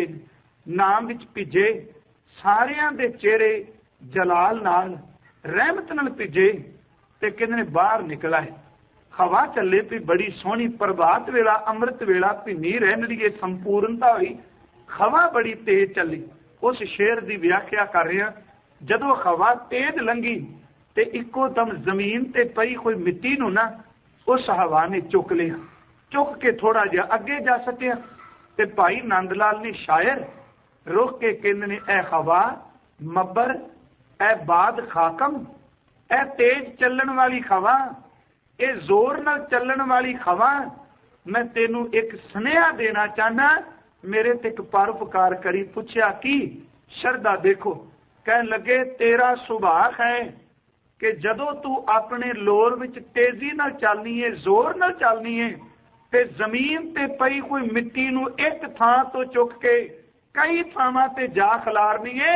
नाम विच भिजे, सारियां दे चेहरे जलाल नाल रहमत नाल भिजे, ते कहंदे ने बाहर निकला है। हवा चले पई बड़ी सोहनी, प्रभात वेला अमृत वेला भिन्नी रहनड़ीए संपूर्णता हुई, हवा बड़ी तेज चली। उस शेर की व्याख्या कर रहा, जदों हवा तेज लंघी ते इको दम जमीन ते पई कोई मिट्टी नूं ना उस हवा ने चुक लिया, चुक के थोड़ा जिहा अगे जा सकिया। ते भाई नंद लाल ने शायर रुक के कहंदे ने, ऐ हवा मब्बर ऐ बाद खाकम, ऐ तेज चलण वाली हवा, ए जोर नाल चलण वाली हवा, मैं तेनू एक सुनेहा देना चाहना, मेरे ते एक परोपकार करी। पूछया की? शरदा देखो, कहन लगे तेरा सुभाव है कि जदों तू अपने लोर विच तेजी नाल चलनी है, जोर नाल चलनी है, ते जमीन ते पई कोई मिट्टी नूं एक थां तो चुक के कई थावां ते जा खलारनी है।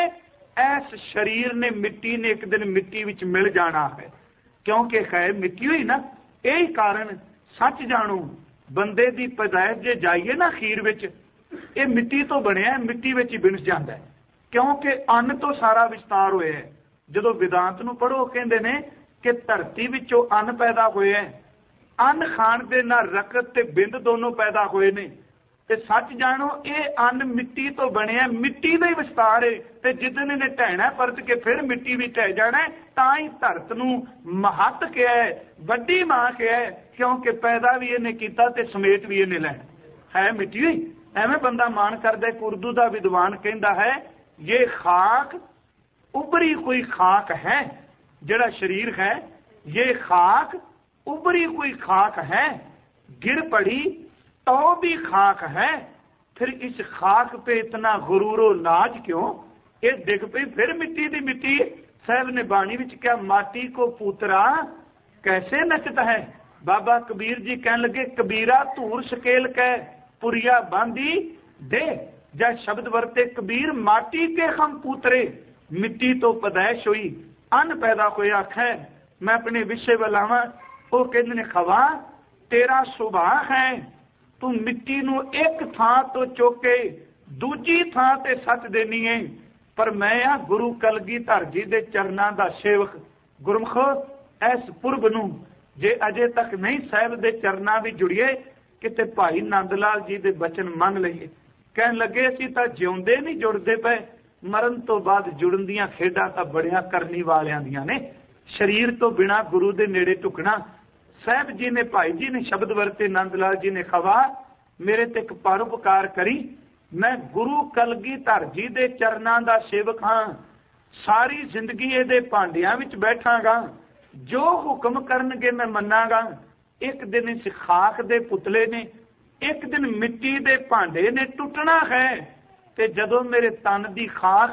ऐस शरीर ने, मिट्टी ने एक दिन मिट्टी विच मिल जाना है, क्योंकि है मिट्टी हुई ना। यही कारण सच जानो, बंदे दी पैदाइश जे जाइए ना खीर विच, ये मिट्टी तो बनया, मिट्टी विच ही बिनस जाता है, क्योंकि अन्न तो सारा विस्तार होया है। जदों वेदांत नूं पढ़ो कहंदे ने कि धरती विचों अन्न पैदा होया है, अन्न खाण दे नाल रकत ते बिंद दोनों पैदा होए ने। ते सच जानो ये अन्न मिट्टी तो बनया, मिट्टी दा ही विस्तार है, ते जिदन इहने ढहना परत के फिर मिट्टी भी ढह जाना है। तां ही धरत नूं महत कहा है, वड्डी मां कहा है, क्योंकि पैदा भी इहने कीता ते समेट भी इहने लैना है। मिट्टी हुई एवें बंदा मान करदा है। उर्दू दा विद्वान कहंदा है, ये खाक उभरी कोई खाक है, जिहड़ा शरीर है ये खाक उभरी कोई खाक है, गिर पड़ी तो भी खाक है, फिर इस खाक पे इतना गुरूरो नाज क्यों? ये दिख पई फिर मिट्टी दी मिट्टी। साहब ने बाणी विच क्या, माटी को पूतरा कैसे नचता है। बाबा कबीर जी कहन लगे, कबीरा धूर सकेल कै पुरिया बांधी दे। जब शब्द वरते कबीर, माटी के हम पूतरे, मिट्टी तो पैदाइश हुई, अन्न पैदा होया। खैर मैं अपने विषय वालावा, वो कहते ने खवा तेरा सुभाव है, तू मिट्टी नूं एक थां तो चुके दूजी थां ते सच देनी है। पर मैं आ गुरु कलगीधर जी दे चरनां दा सेवक। गुरमुख इस पुरब नूं जे अजे तक नहीं साहिब दे चरनां भी जुड़िए, किते भाई नंद लाल जी दे बचन मन लईए। कहन लगे असीं तां जिउंदे नहीं जुड़दे पए, मरण तो बाद जुड़न दियां खेडां तां बड़ियां करनी वालियां दियां ने। शरीर तो बिना गुरु दे नेड़े टुकना। साहब जी ने, भाई जी ने शब्द वरते, नंद लाल जी ने, खवा मेरे ते एक परोपकार करी, मैं गुरु कलगीधर जी दे चरनां दा सेवक हां, सारी जिंदगी इहदे भांडियां विच बैठांगा, जो हुक्म करनगे मैं मन्नांगा। एक दिन इस खाक दे पुतले ने, एक दिन मिट्टी दे भांडे ने टुटना है, ते जदों मेरे तन दी खाक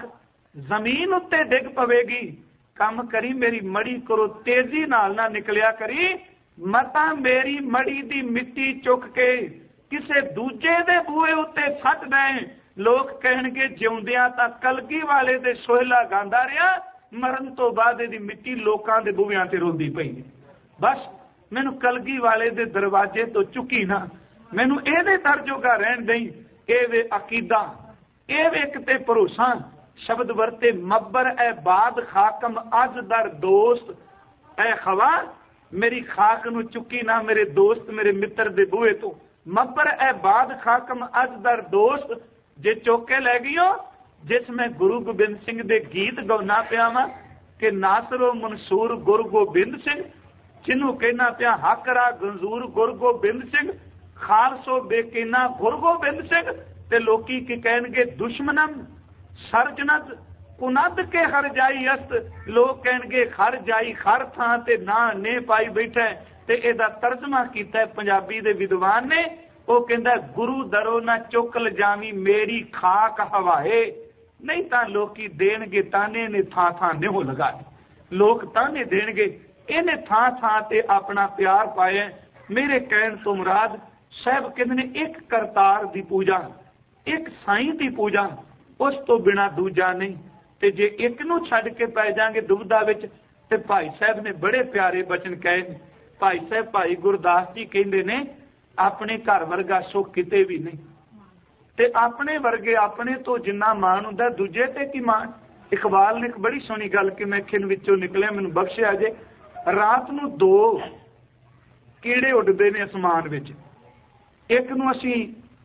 ਜ਼ਮੀਨ ਉੱਤੇ ਡਿੱਗ ਪਵੇਗੀ। ਕੰਮ ਕਰੀ ਮੇਰੀ ਮੜੀ ਕਰੋ ਤੇਜ਼ੀ ਨਾਲ ਨਾ ਨਿਕਲਿਆ ਕਰੀ, ਮਤਾ ਮੇਰੀ ਮੜੀ ਦੀ ਮਿੱਟੀ ਚੁੱਕ ਕੇ ਕਿਸੇ ਦੂਜੇ ਦੇ ਬੂਹੇ ਉੱਤੇ ਸੱਟ ਦੇ। ਲੋਕ ਕਹਿਣਗੇ ਜਿਉਂਦਿਆਂ ਤਾਂ ਕਲਗੀ ਵਾਲੇ ਦੇ ਸੋਹਿਲਾ ਗਾਉਂਦਾ ਰਿਹਾ, ਮਰਨ ਤੋਂ ਬਾਅਦ ਇਹਦੀ ਮਿੱਟੀ ਲੋਕਾਂ ਦੇ ਬੂਹਿਆਂ ਤੇ ਰੋਂਦੀ ਪਈ। ਬਸ ਮੈਨੂੰ ਕਲਗੀ ਵਾਲੇ ਦੇ ਦਰਵਾਜ਼ੇ ਤੋਂ ਚੁੱਕੀ ਨਾ, ਮੈਨੂੰ ਇਹਦੇ ਦਰ ਜੋਗਾ ਰਹਿਣ ਦੇਈ। ਇਹ ਵੇ ਅਕੀਦਾ, ਇਹ ਵੇ ਕਿਤੇ ਭਰੋਸਾ। ਸ਼ਬਦ ਵਰਤੇ ਮੱਬਰ ਐ ਬਾਦ ਖਾਕਮ ਅੱਜ ਦਰ ਦੋਸਤ। ਐ ਖਵਾ ਮੇਰੀ ਖਾਕ ਨੂੰ ਚੁੱਕੀ ਨਾ ਮੇਰੇ ਦੋਸਤ ਮੇਰੇ ਮਿੱਤਰ ਦੇ ਬੂਹੇ ਤੋਂ। ਮੱਬਰ ਐ ਬਾਦ ਖਾਕਮ ਅੱਜ ਦਰ ਦੋਸਤ, ਜੇ ਚੁੱਕ ਕੇ ਲੈ ਗਈਓ। ਜਿਸ ਮੈਂ ਗੁਰੂ ਗੋਬਿੰਦ ਸਿੰਘ ਦੇ ਗੀਤ ਗਾਉਣਾ ਪਿਆ ਵਾਂ ਕਿ ਨਾਸਰੋ ਮਨਸੂਰ ਗੁਰੂ ਗੋਬਿੰਦ ਸਿੰਘ, ਜਿਹਨੂੰ ਕਹਿਣਾ ਪਿਆ ਹਕਰਾ ਗੰਜੂਰ ਗੁਰੂ ਗੋਬਿੰਦ ਸਿੰਘ, ਖਾਲਸੋ ਬੇਕੀਨਾ ਗੁਰੂ ਗੋਬਿੰਦ ਸਿੰਘ। ਤੇ ਲੋਕੀ ਕੀ ਕਹਿਣਗੇ ਦੁਸ਼ਮਨਮ ਸਰਜਨਤ ਕੁਨਦ ਕੇ ਹਰ ਜਾਈ ਅਸਤ। ਲੋਕ ਕਹਿਣਗੇ ਖਰ ਜਾਈ ਖਰ ਥਾਂ ਤੇ ਨਾ ਨੇ ਪਾਈ ਬੈਠਾ। ਤੇ ਇਹਦਾ ਤਰਜਮਾ ਕੀਤਾ ਪੰਜਾਬੀ ਦੇ ਵਿਦਵਾਨ ਨੇ। ਉਹ ਕਹਿੰਦਾ ਗੁਰੂ ਦਰੋ ਨਾ ਚੁੱਕ ਲਜਾਵੀਂ ਮੇਰੀ ਖਾਕ ਹਵਾਏ। ਨਹੀਂ ਤਾਂ ਲੋਕੀ ਦੇਣਗੇ ਤਾਨੇ ਨੇ ਥਾਂ ਥਾਂ ਨਿਹੋ ਲਗਾਏ। ਲੋਕ ਤਾਨੇ ਦੇਣਗੇ ਇਹਨੇ ਥਾਂ ਥਾਂ ਤੇ ਆਪਣਾ ਪਿਆਰ ਪਾਇਆ। ਮੇਰੇ ਕਹਿਣ ਤੋਂ ਮੁਰਾਦ ਸਾਹਿਬ ਕਹਿੰਦੇ ਨੇ ਇੱਕ ਕਰਤਾਰ ਦੀ ਪੂਜਾ, ਇੱਕ ਸਾਈਂ ਦੀ ਪੂਜਾ, ਉਸ ਤੋਂ ਬਿਨਾ ਦੂਜਾ ਨਹੀਂ। ਤੇ ਜੇ ਇੱਕ ਨੂੰ ਛੱਡ ਕੇ ਪੈ ਜਾਾਂਗੇ ਦੁਬਦਾ ਵਿੱਚ। ਤੇ ਭਾਈ ਸਾਹਿਬ ਨੇ ਬੜੇ ਪਿਆਰੇ ਬਚਨ ਕਹੇ ਨੇ। ਭਾਈ ਸਾਹਿਬ ਭਾਈ ਗੁਰਦਾਸ ਜੀ ਕਹਿੰਦੇ ਨੇ ਆਪਣੇ ਘਰ ਵਰਗਾ ਸੁੱਖ ਕਿਤੇ ਵੀ ਨਹੀਂ। ਤੇ ਆਪਣੇ ਵਰਗੇ ਆਪਣੇ ਤੋਂ ਜਿੰਨਾ ਮਾਣ ਹੁੰਦਾ ਦੂਜੇ ਤੇ ਕੀ ਮਾਣ। ਇਕਬਾਲ ਨੇ ਇੱਕ ਬੜੀ ਸੋਹਣੀ ਗੱਲ ਕਿ ਮੈਂ ਖਿੰਨ ਵਿੱਚੋਂ ਨਿਕਲਿਆ, ਮੈਨੂੰ ਬਖਸ਼ਿਆ ਜੇ। ਰਾਤ ਨੂੰ 2 ਕੀੜੇ ਉੱਡਦੇ ਨੇ ਅਸਮਾਨ ਵਿੱਚ। ਇੱਕ ਨੂੰ ਅਸੀਂ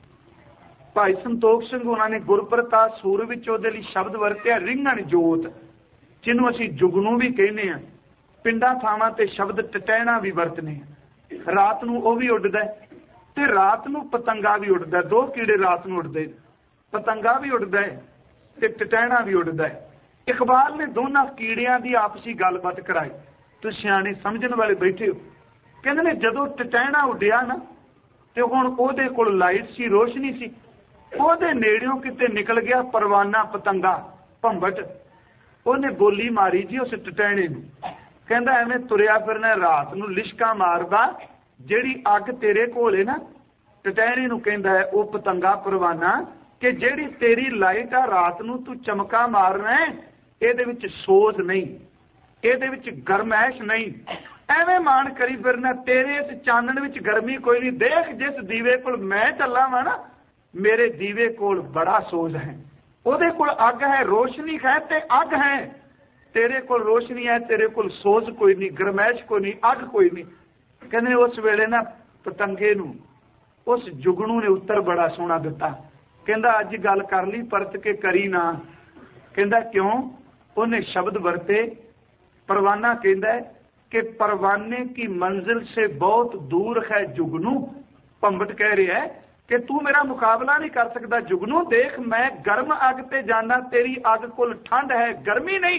ਭਾਈ ਸੰਤੋਖ ਸਿੰਘ ਉਹਨਾਂ ਨੇ ਗੁਰਪ੍ਰਤਾਪ ਸੂਰ ਵਿੱਚ ਉਹਦੇ ਲਈ ਸ਼ਬਦ ਵਰਤਿਆ ਰਿੰਗਣ ਜੋਤ, ਜਿਹਨੂੰ ਅਸੀਂ ਜੁਗਨੂ ਵੀ ਕਹਿੰਦੇ ਆ। ਪਿੰਡਾਂ ਥਾਵਾਂ ਤੇ ਸ਼ਬਦ ਟਟੈਣਾ ਵੀ ਵਰਤਨੇ ਆ। ਰਾਤ ਨੂੰ ਉਹ ਵੀ ਉੱਡਦਾ ਤੇ ਰਾਤ ਨੂੰ ਪਤੰਗਾ ਵੀ ਉੱਡਦਾ। 2 ਕੀੜੇ ਰਾਤ ਨੂੰ ਉੱਡਦੇ, ਪਤੰਗਾ ਵੀ ਉੱਡਦਾ ਤੇ ਟਟੈਣਾ ਵੀ ਉੱਡਦਾ। ਇਕਬਾਲ ਨੇ ਦੋਨਾਂ ਕੀੜਿਆਂ ਦੀ ਆਪਸੀ ਗੱਲਬਾਤ ਕਰਾਈ। ਤੁਸੀਂ ਸਿਆਣੇ ਸਮਝਣ ਵਾਲੇ ਬੈਠੇ ਹੋ। ਕਹਿੰਦੇ ਨੇ ਜਦੋਂ ਟਟੈਣਾ ਉੱਡਿਆ ਨਾ ਤੇ ਹੁਣ ਉਹਦੇ ਕੋਲ ਲਾਈਟ ਸੀ, ਰੋਸ਼ਨੀ ਸੀ। ਉਹਦੇ ਨੇੜਿਓਂ ਕਿਤੇ ਨਿਕਲ ਗਿਆ ਪਰਵਾਨਾ ਪਤੰਗਾ ਭੰਬਟ। ਉਹਨੇ ਬੋਲੀ ਮਾਰੀ ਜੀ ਉਸ ਟਟੈਣੇ ਨੂੰ। ਕਹਿੰਦਾ ਐਵੇਂ ਤੁਰਿਆ ਫਿਰਨਾ ਰਾਤ ਨੂੰ ਲਿਸ਼ਕਾ ਮਾਰਦਾ, ਜਿਹੜੀ ਅੱਗ ਤੇਰੇ ਕੋਲ ਹੈ ਨਾ। ਟਟੈਣੇ ਨੂੰ ਕਹਿੰਦਾ ਹੈ ਉਹ ਪਤੰਗਾ ਪਰਵਾਨਾ ਕਿ ਜਿਹੜੀ ਤੇਰੀ ਲਾਈਟ ਆ ਰਾਤ ਨੂੰ ਤੂੰ ਚਮਕਾ ਮਾਰਨਾ, ਇਹਦੇ ਵਿੱਚ ਸੋਧ ਨਹੀਂ, ਇਹਦੇ ਵਿੱਚ ਗਰਮੈਸ਼ ਨਹੀਂ। ਐਵੇਂ ਮਾਣ ਕਰੀ ਫਿਰਨਾ, ਤੇਰੇ ਇਸ ਚਾਨਣ ਵਿੱਚ ਗਰਮੀ ਕੋਈ ਨਹੀਂ। ਦੇਖ ਜਿਸ ਦੀਵੇ ਕੋਲ ਮੈਂ ਚੱਲਾ ਵਾਂ ਨਾ, ਮੇਰੇ ਦੀਵੇ ਕੋਲ ਬੜਾ ਸੋਜ਼ ਹੈ। ਉਹਦੇ ਕੋਲ ਅੱਗ ਹੈ, ਰੋਸ਼ਨੀ ਹੈ ਤੇ ਅੱਗ ਹੈ। ਤੇਰੇ ਕੋਲ ਰੋਸ਼ਨੀ ਹੈ, ਤੇਰੇ ਕੋਲ ਸੋਜ਼ ਕੋਈ ਨਹੀਂ, ਗਰਮੈਸ਼ ਕੋਈ ਨਹੀਂ, ਅੱਗ ਕੋਈ ਨਹੀਂ। ਕਹਿੰਦੇ ਉਸ ਵੇਲੇ ਨਾ ਪਤੰਗੇ ਨੂੰ ਉਸ ਜੁਗਨੂ ਨੇ ਉੱਤਰ ਬੜਾ ਸੋਹਣਾ ਦਿੱਤਾ। ਕਹਿੰਦਾ ਅੱਜ ਗੱਲ ਕਰ ਲਈ ਪਰਤ ਕੇ ਕਰੀ ਨਾ। ਕਹਿੰਦਾ ਕਿਉਂ? ਉਹਨੇ ਸ਼ਬਦ ਵਰਤੇ। परवाना कहता है कि परवाने की मंजिल से बहुत दूर है जुगनू। भंबट कह रहा है कि तू मेरा मुकाबला नहीं कर सकता जुगनू, देख मैं गर्म अग ते जाना, तेरी अग कोल ठंड है गर्मी नहीं।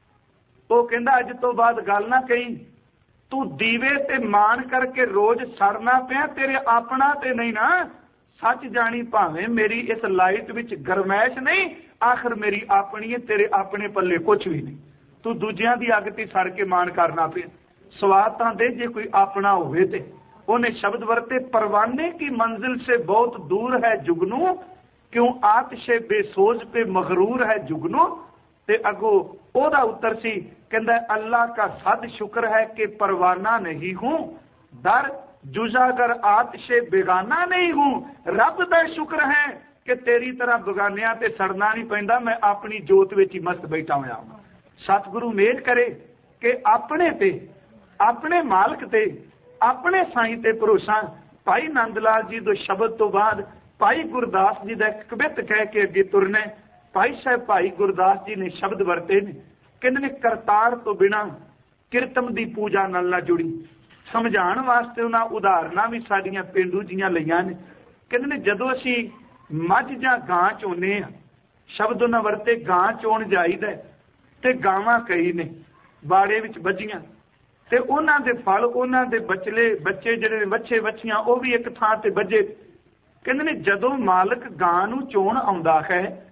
वो कहता अज तो बाद गल ना कही, तू दीवे ते मान करके रोज सरना पिया, तेरे अपना ते नहीं ना। सच जानी भावें मेरी इस लाइट विच गरमैश नहीं, आखिर मेरी अपनी है, तेरे अपने पल्ले कुछ भी नहीं। तू दूजियां दी अग ते सड़ के मान करना पे स्वाद तां दे जे कोई अपना होवे ते। उन्हें शब्द वरते परवाने की मंजिल से बहुत दूर है जुगनू, क्यों आतिशे बेसोज पे मगरूर है जुगनू। ते अगो ओदा उत्तर सी कहंदा अल्लाह का सद शुक्र है कि परवाना नहीं हूं, दर जुजागर आतिशे बेगाना नहीं हूं। रब दा शुक्र है कि तेरी तरह बेगानियां ते सड़ना नहीं पैंदा, मैं अपनी जोत विच ही मस्त बैठा होया। सतगुरु मेहर करे कि अपने ते अपने मालक ते अपने साईं ते भरोसा। भाई नंद लाल जी दो शब्द तो बाद भाई गुरदास जी का एक कवित कह के अगे तुरना। भाई साहब भाई गुरदास जी ने शब्द वरते ने, कहते ने करतार तो बिना किरतम की पूजा नाल ना जुड़ी। समझाने वास्ते उन्हें उदाहरण भी साडियां पेंडू जियां लईआं ने। कहते ने जदों असीं मझ जां गां चोने आ, शब्द उन्हें वरते गां चोण जाईदा ते गावां कई ने बाड़े विच बजीआं ते उन्हां दे फल उन्हां दे बचले बच्चे जिहड़े वच्छे वच्छियां वो भी एक थां ते बजे। कहते ने जदों मालक गां नूं चोण आउंदा है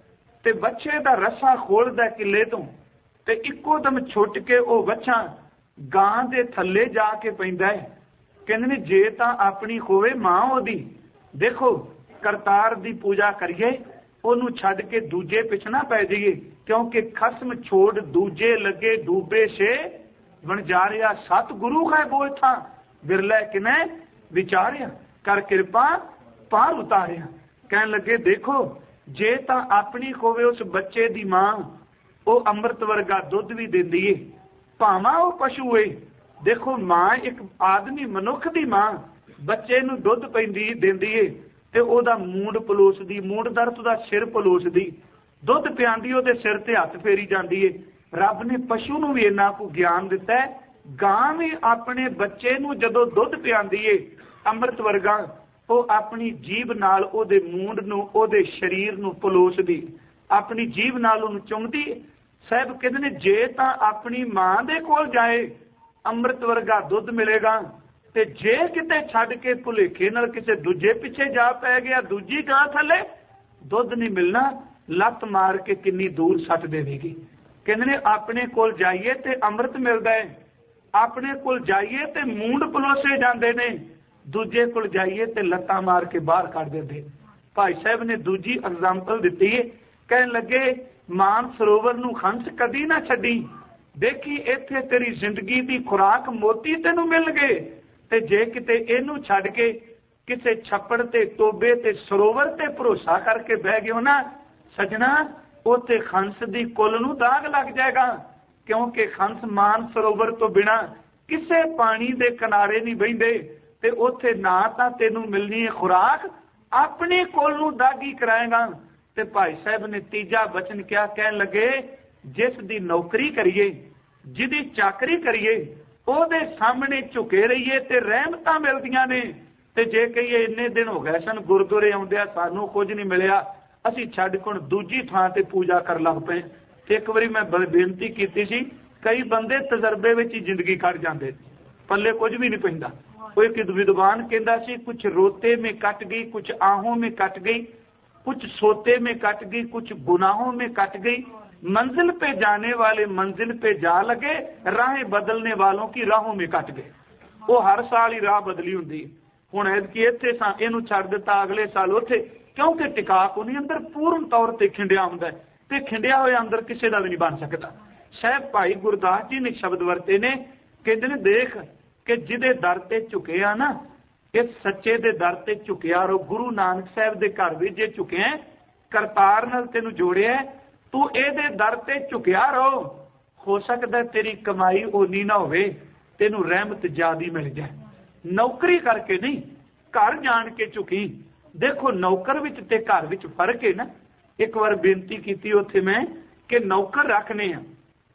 ਤੇ ਬੱਚੇ ਦਾ ਰੱਸਾ ਖੋਲਦਾ ਕਿੱਲੇ ਤੋਂ ਤੇ ਇੱਕੋ ਦਮ ਛੁੱਟ ਕੇ ਉਹ ਬੱਚਾ ਗਾਂ ਦੇ ਥੱਲੇ ਜਾ ਕੇ ਪੈਂਦਾ ਹੈ। ਕਹਿੰਦੇ ਨੇ ਜੇ ਤਾਂ ਆਪਣੀ ਹੋਵੇ ਮਾਂ ਉਹਦੀ, ਦੇਖੋ ਕਰਤਾਰ ਦੀ ਪੂਜਾ ਕਰੀਏ, ਉਹਨੂੰ ਛੱਡ ਕੇ ਦੂਜੇ ਪਿਛਣਾ ਪੈ ਜਾਈਏ, ਕਿਉਂਕਿ ਖਸਮ ਛੋੜ ਦੂਜੇ ਲੱਗੇ ਡੂਬੇ ਸੇ ਵਣਜਾਰਿਆ, ਸਤਿਗੁਰੂ ਹੈ ਬੋਲ ਥਾਂ ਬਿਰਲੇ ਕਿਨੇ ਵਿਚਾਰਿਆ, ਕਰ ਕਿਰਪਾ ਪਾਰ ਉਤਾਰਿਆ। ਕਹਿਣ ਲੱਗੇ ਦੇਖੋ ਜੇ ਤਾਂ ਆਪਣੀ ਹੋਵੇ ਉਸ ਬੱਚੇ ਦੀ ਮਾਂ, ਉਹ ਅੰਮ੍ਰਿਤ ਵਰਗਾ ਦੁੱਧ ਵੀ ਦਿੰਦੀ ਏ, ਭਾਵਾਂ ਉਹ ਪਸ਼ੂ ਏ। ਦੇਖੋ ਮਾਂ ਇੱਕ ਆਦਮੀ ਮਨੁੱਖ ਦੀ ਮਾਂ ਬੱਚੇ ਨੂੰ ਦੁੱਧ ਪੈਂਦੀ ਦਿੰਦੀ ਏ ਤੇ ਉਹਦਾ ਮੂੰਡ ਪਲੋਸਦੀ, ਮੂੰਡ ਦਰਦ ਦਾ ਸਿਰ ਪਲੋਸਦੀ, ਦੁੱਧ ਪਿਆਂਦੀ, ਉਹਦੇ ਸਿਰ ਤੇ ਹੱਥ ਫੇਰੀ ਜਾਂਦੀ ਏ। ਰੱਬ ਨੇ ਪਸ਼ੂ ਨੂੰ ਵੀ ਇੰਨਾ ਕੁ ਗਿਆਨ ਦਿੱਤਾ ਹੈ, ਗਾਂ ਵੀ ਆਪਣੇ ਬੱਚੇ ਨੂੰ ਜਦੋਂ ਦੁੱਧ ਪਿਆਂਦੀ ਏ ਅੰਮ੍ਰਿਤ ਵਰਗਾ, ਉਹ ਆਪਣੀ ਜੀਭ ਨਾਲ ਉਹਦੇ ਮੂੰਡ ਨੂੰ, ਉਹਦੇ ਸਰੀਰ ਨੂੰ ਪਲੋਸਦੀ, ਆਪਣੀ ਜੀਭ ਨਾਲ ਉਹਨੂੰ ਚੁੰਮਦੀ। ਸਾਹਿਬ ਕਹਿੰਦੇ ਨੇ ਜੇ ਤਾਂ ਆਪਣੀ ਮਾਂ ਦੇ ਕੋਲ ਜਾਏ ਅੰਮ੍ਰਿਤ ਵਰਗਾ ਦੁੱਧ ਮਿਲੇਗਾ, ਤੇ ਜੇ ਕਿਤੇ ਛੱਡ ਕੇ ਭੁਲੇਖੇ ਨਾਲ ਕਿਸੇ ਦੂਜੇ ਪਿੱਛੇ ਜਾ ਪੈ ਗਿਆ, ਦੂਜੀ ਗਾਂ ਥੱਲੇ ਦੁੱਧ ਨਹੀਂ ਮਿਲਣਾ, ਲੱਤ ਮਾਰ ਕੇ ਕਿੰਨੀ ਦੂਰ ਸੱਟ ਦੇਵੇਗੀ। ਕਹਿੰਦੇ ਨੇ ਆਪਣੇ ਕੋਲ ਜਾਈਏ ਤੇ ਅੰਮ੍ਰਿਤ ਮਿਲਦਾ ਹੈ, ਆਪਣੇ ਕੋਲ ਜਾਈਏ ਤੇ ਮੂੰਡ ਪਲੋਸੇ ਜਾਂਦੇ ਨੇ, ਦੂਜੇ ਕੋਲ ਜਾਈਏ ਤੇ ਲੱਤਾਂ ਮਾਰ ਕੇ ਬਾਹਰ ਕੱਢ ਦਿੰਦੇ। ਭਾਈ ਸਾਹਿਬ ਨੇ ਦੂਜੀ ਐਗਜ਼ਾਮਪਲ ਦਿੱਤੀ ਹੈ, ਕਹਿਣ ਲੱਗੇ ਮਾਨ ਸਰੋਵਰ ਨੂੰ ਹੰਸ ਕਦੀ ਨਾ ਛੱਡੀ, ਦੇਖੀ ਇੱਥੇ ਤੇਰੀ ਜ਼ਿੰਦਗੀ ਦੀ ਖੁਰਾਕ ਮੋਤੀ ਤੈਨੂੰ ਮਿਲ ਗਏ, ਤੇ ਜੇ ਕਿਤੇ ਇਹਨੂੰ ਛੱਡ ਕੇ ਕਿਸੇ ਛੱਪੜ ਤੇ ਟੋਬੇ ਤੇ ਸਰੋਵਰ ਤੇ ਭਰੋਸਾ ਕਰਕੇ ਬਹਿ ਗਿਓ ਨਾ ਸਜਣਾ, ਉੱਥੇ ਹੰਸ ਦੀ ਕੁੱਲ ਨੂੰ ਦਾਗ ਲੱਗ ਜਾਏਗਾ, ਕਿਉਂਕਿ ਹੰਸ ਮਾਨ ਸਰੋਵਰ ਤੋਂ ਬਿਨਾਂ ਕਿਸੇ ਪਾਣੀ ਦੇ ਕਿਨਾਰੇ ਨਹੀਂ ਬਹਿੰਦੇ, ਤੇ ਉੱਥੇ ਨਾ ਤਾਂ ਤੈਨੂੰ ਮਿਲਣੀ ਹੈ ਖੁਰਾਕ, ਆਪਣੇ ਕੁੱਲ ਨੂੰ ਦਾਗੀ ਕਰਾਏਗਾ। ਤੇ ਭਾਈ ਸਾਹਿਬ ਨੇ ਤੀਜਾ ਬਚਨ ਕਿਹਾ, ਕਹਿਣ ਲੱਗੇ ਜਿਸ ਦੀ ਨੌਕਰੀ ਕਰੀਏ, ਜਿਹਦੀ ਚਾਕਰੀ ਕਰੀਏ, ਉਹਦੇ ਸਾਹਮਣੇ ਝੁਕੇ ਰਹੀਏ ਤੇ ਰਹਿਮਤਾਂ ਮਿਲਦੀਆਂ ਨੇ। ਤੇ ਜੇ ਕਹੀਏ ਇੰਨੇ ਦਿਨ ਹੋ ਗਏ ਸਨ ਗੁਰਦੁਆਰੇ ਆਉਂਦਿਆਂ ਸਾਨੂੰ ਕੁਝ ਨਹੀਂ ਮਿਲਿਆ, ਅਸੀਂ ਛੱਡ ਕੇ ਦੂਜੀ ਥਾਂ ਤੇ ਪੂਜਾ ਕਰ ਲੱਗ ਪਏ। ਤੇ ਇੱਕ ਵਾਰੀ ਮੈਂ ਬੇਨਤੀ ਕੀਤੀ ਸੀ, ਕਈ ਬੰਦੇ ਤਜਰਬੇ ਵਿੱਚ ਹੀ ਜ਼ਿੰਦਗੀ ਕੱਢ ਜਾਂਦੇ, ਪੱਲੇ ਕੁਝ ਵੀ ਨਹੀਂ ਪੈਂਦਾ। ਉਹ ਇੱਕ ਵਿਦਵਾਨ ਕਹਿੰਦਾ ਸੀ, ਕੁछ रोते में कट गई, कुछ आहों में कट गई, कुछ सोते में कट गई, कुछ गुनाहों में कट गई, मंजिल पे जाने वाले मंजिल पे जा लगे, राहें बदलने वालों की राहों में कट गए। वो हर साल ही राह बदली हुंदी, हुण ऐतकी इत्थे सां इहनूं छड्ड दित्ता, अगले साल उत्थे, क्योंकि टिका कोनी अंदर पूर्ण तौर ते खिंडिया हुंदा है, ते खिंडिया होया अंदर किसी दा भी नहीं बन सकदा। साहिब भाई गुरदास जी ने शब्द वरते ने, कहंदे ने देख कि जिहदे दर ते झुके आ ना, इस सच्चे दे दर ते झुकिया रहो। गुरु नानक साहिब दे घर विच जे झुकिया, करतार नाल तैनूं जोड़िया, तू इहदे दर ते झुकिया रहो, हो सकदा तेरी कमाई ओनी ना होवे, तैनूं रहमत ज्यादा मिल जाए। नौकरी करके नहीं, घर जान के झुकी। देखो नौकर विच ते घर विच फर्क है ना। एक बार बेनती की उत्थे मैं कि नौकर रखने आ,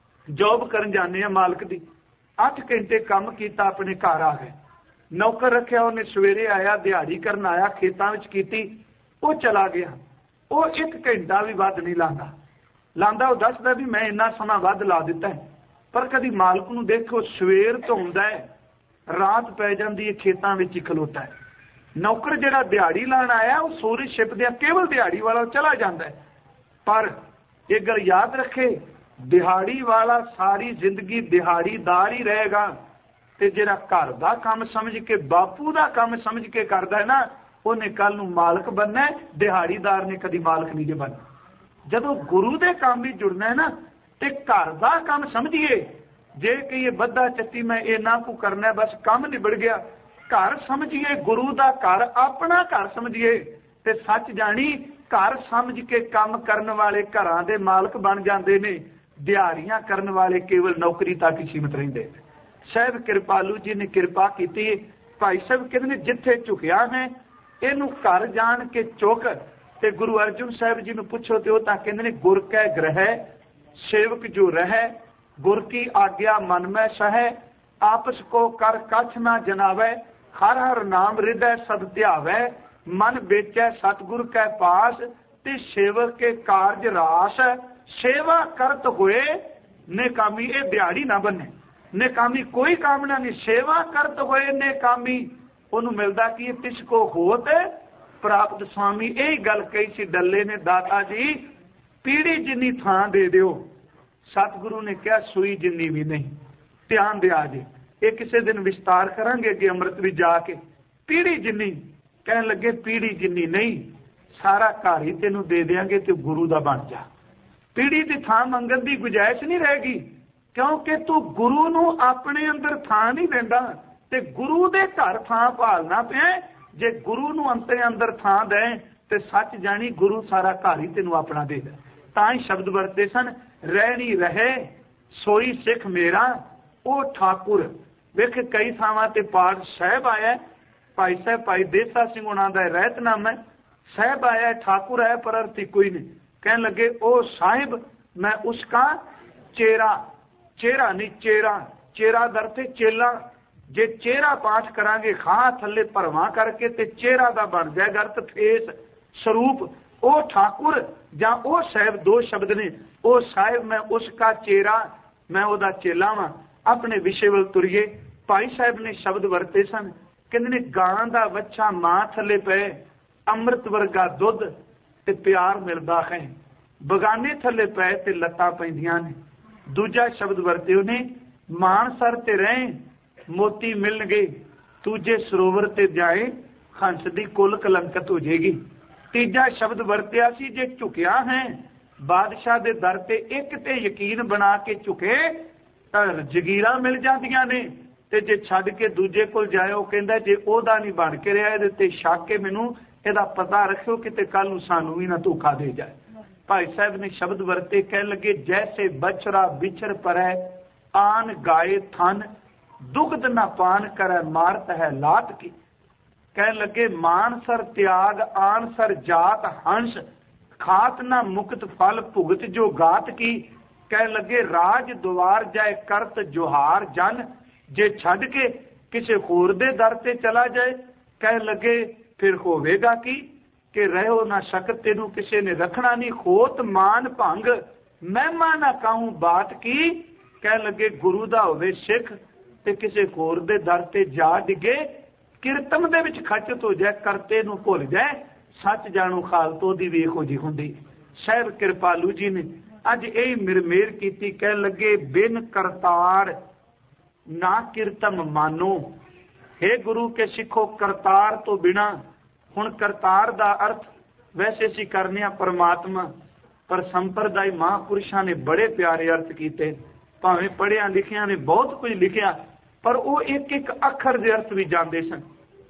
जॉब करन जाने मालिक दी, 8 घंटे काम किया, अपने घर आ गए। नौकर रखिया, उन्हें सवेरे आया, दिहाड़ी करन आया, खेतों में की, वो चला गया। वो 1 घंटा भी वध नहीं लांदा, वो दसदा भी मैं इन्ना समा वध ला दिता है। पर कभी मालिक नूं देखो सवेर तो हुंदा है, रात पै जांदी है, खेतों में ही खलोता है। नौकर जिहड़ा दिहाड़ी लाण आया, वो सूरज छिपदिया केवल दिहाड़ी वाला चला जाता है। पर एक गल याद रखे, दिहाड़ी वाला सारी जिंदगी दिहाड़ीदार ही रहेगा, ते जिहड़ा घर दा काम समझ के, बापू दा काम समझ के करदा है ना, उन्हें कल नूं मालिक बनना है। दिहाड़ीदार ने कदी मालिक नहीं जे बनना। जदों गुरु दे काम भी जुड़ना है ना, ते घर दा काम समझिए। जे कहिए बद्दा चट्टी मैं इन्ना कु करना है, बस काम निबड़ गया, घर समझिए, गुरु दा घर अपना घर समझिए। ते सच जानी, घर समझ के काम करने वाले घरां दे मालिक बन जाते ने, दिहाड़ियां करने वाले केवल नौकरी तक ही सीमित रहिंदे। साहिब कृपालू जी ने कृपा की। भाई साहब कहते जिथे झुकिया है, इनू घर जान के चुक। ते गुरु अर्जुन साहब जी ने पूछो तो कहते गुर कै ग्रह सेवक जो रह, गुर की आज्ञा मन में सह, आपस को कर कछ ना जनावै, हर हर नाम हृदय सद ध्यावै, मन बेचै सतगुर कै पास, ते सेवक के कारज रास, सेवा करत होए नेकामी। ये दिहाड़ी ना बने, नेकामी कोई कामना नहीं, सेवा करत होए नेकामी। उन्होंने मिलता कि तिसको होत प्राप्त स्वामी। यही गल कही सी डल्ले ने, दाता जी पीढ़ी जिन्नी थां दे दिओ। सतगुरु ने कहा सूई जिन्नी भी नहीं। ध्यान दिया जी, ये किसी दिन विस्तार करांगे अगे अमृत भी जाके। पीढ़ी जिन्नी, कहने लगे पीढ़ी जिन्नी नहीं, सारा घर ही तेनों दे देंगे तो गुरु दा बन जा। पीढ़ी की थां मंगन की गुजाइश नहीं रहेगी, क्योंकि तू गुरु नू अपने अंदर थां नहीं देंदा ते गुरु दे घर थां भालना पिया। जे गुरु नू अंदर थां दे ते सच जानी गुरु सारा घर ही तेनों अपना दे दे। तां ही शब्द वरते सन, रहनी रहे सोई सिख मेरा ओ ठाकुर। वेख कई थावां ते पाठ साहब आया, भाई साहब भाई देसा सिंह उन्हां दा रहतनामा है। साहब आया ठाकुर है पर अर्थ कोई नहीं। कहने लगे ओ साहिब मैं उसका चेहरा, चेहरा नहीं चेहरा, चेहरा दरते चेला। जे चेहरा पाठ करांगे खां थले भरवा करके ते चेहरा दा बन जाएगा अर्थ फेस स्वरूप। ओ ठाकुर जां ओ साहिब दो शब्द ने। ओ साहिब मैं उसका चेहरा, मैं ओदा चेला वां। अपने विषय वल तुरिए। भाई साहब ने शब्द वरते सन, कहंदे ने गां दा बच्चा मां थले पे अमृत वर्गा दुध ते प्यार मिलदा है, बगाने थले पै ते लत्तां पैंदियां ने। दूजा शब्द वरते उन्हें मान सर ते रहे मोती मिलणगे, दूजे सरोवर ते जाए हंस दी कुल कलंकत हो जाएगी। तीजा शब्द वरत्या सी जे झुकिया है बादशाह दे दर ते एक ते यकीन बना के झुके तां जगीरां मिल जांदियां ने, ते जे छड्ड के दूजे कोल जाए वो कहंदा जे ओदा नहीं बन के रहा इहदे ते शक के मैनूं ਇਹਦਾ पता रखियो किते कल नूं सानू भी ना धोखा दे जाए। भाई साहब ने शब्द वरते, कह लगे जैसे बछड़ा बिछड़ परै आन गाए थन, दुग्ध न पान करे मारत है लात की। कह लगे मान सर त्याग आन सर जात हंस, खात न मुक्त फल भुगत जो गात की। कह लगे राज द्वार जाए करत जोहार जन, जे छड़ के किसी होर दे दर ते चला जाए कह लगे फिर होवेगा कि रहो ना शकत तेनू किसी ने रखना नहीं, खोत मान भंग महिमा ना कहूं बात की। कह लगे गुरु दा होवे सिख ते किसी होर दे दर ते जा डिगे, किरतम दे विच खचत हो जाए करते नू भुल जाए, सच जाणू खालत ओदी वी इहो जी हुंदी। साहिब कृपालू जी ने अज यही मिरमेर कीती। कह लगे बिन करतार ना किरतम मानो, हे गुरु के सिखो करतार तो बिना। हुण करतार दा अर्थ वैसे असीं करने परमात्मा, पर संप्रदाय महापुरुषां ने बड़े प्यारे अर्थ कीते। भावें पढ़िया लिखिया ने बहुत कुछ लिखिया, पर वो एक एक अखर दे अर्थ भी जानते सन।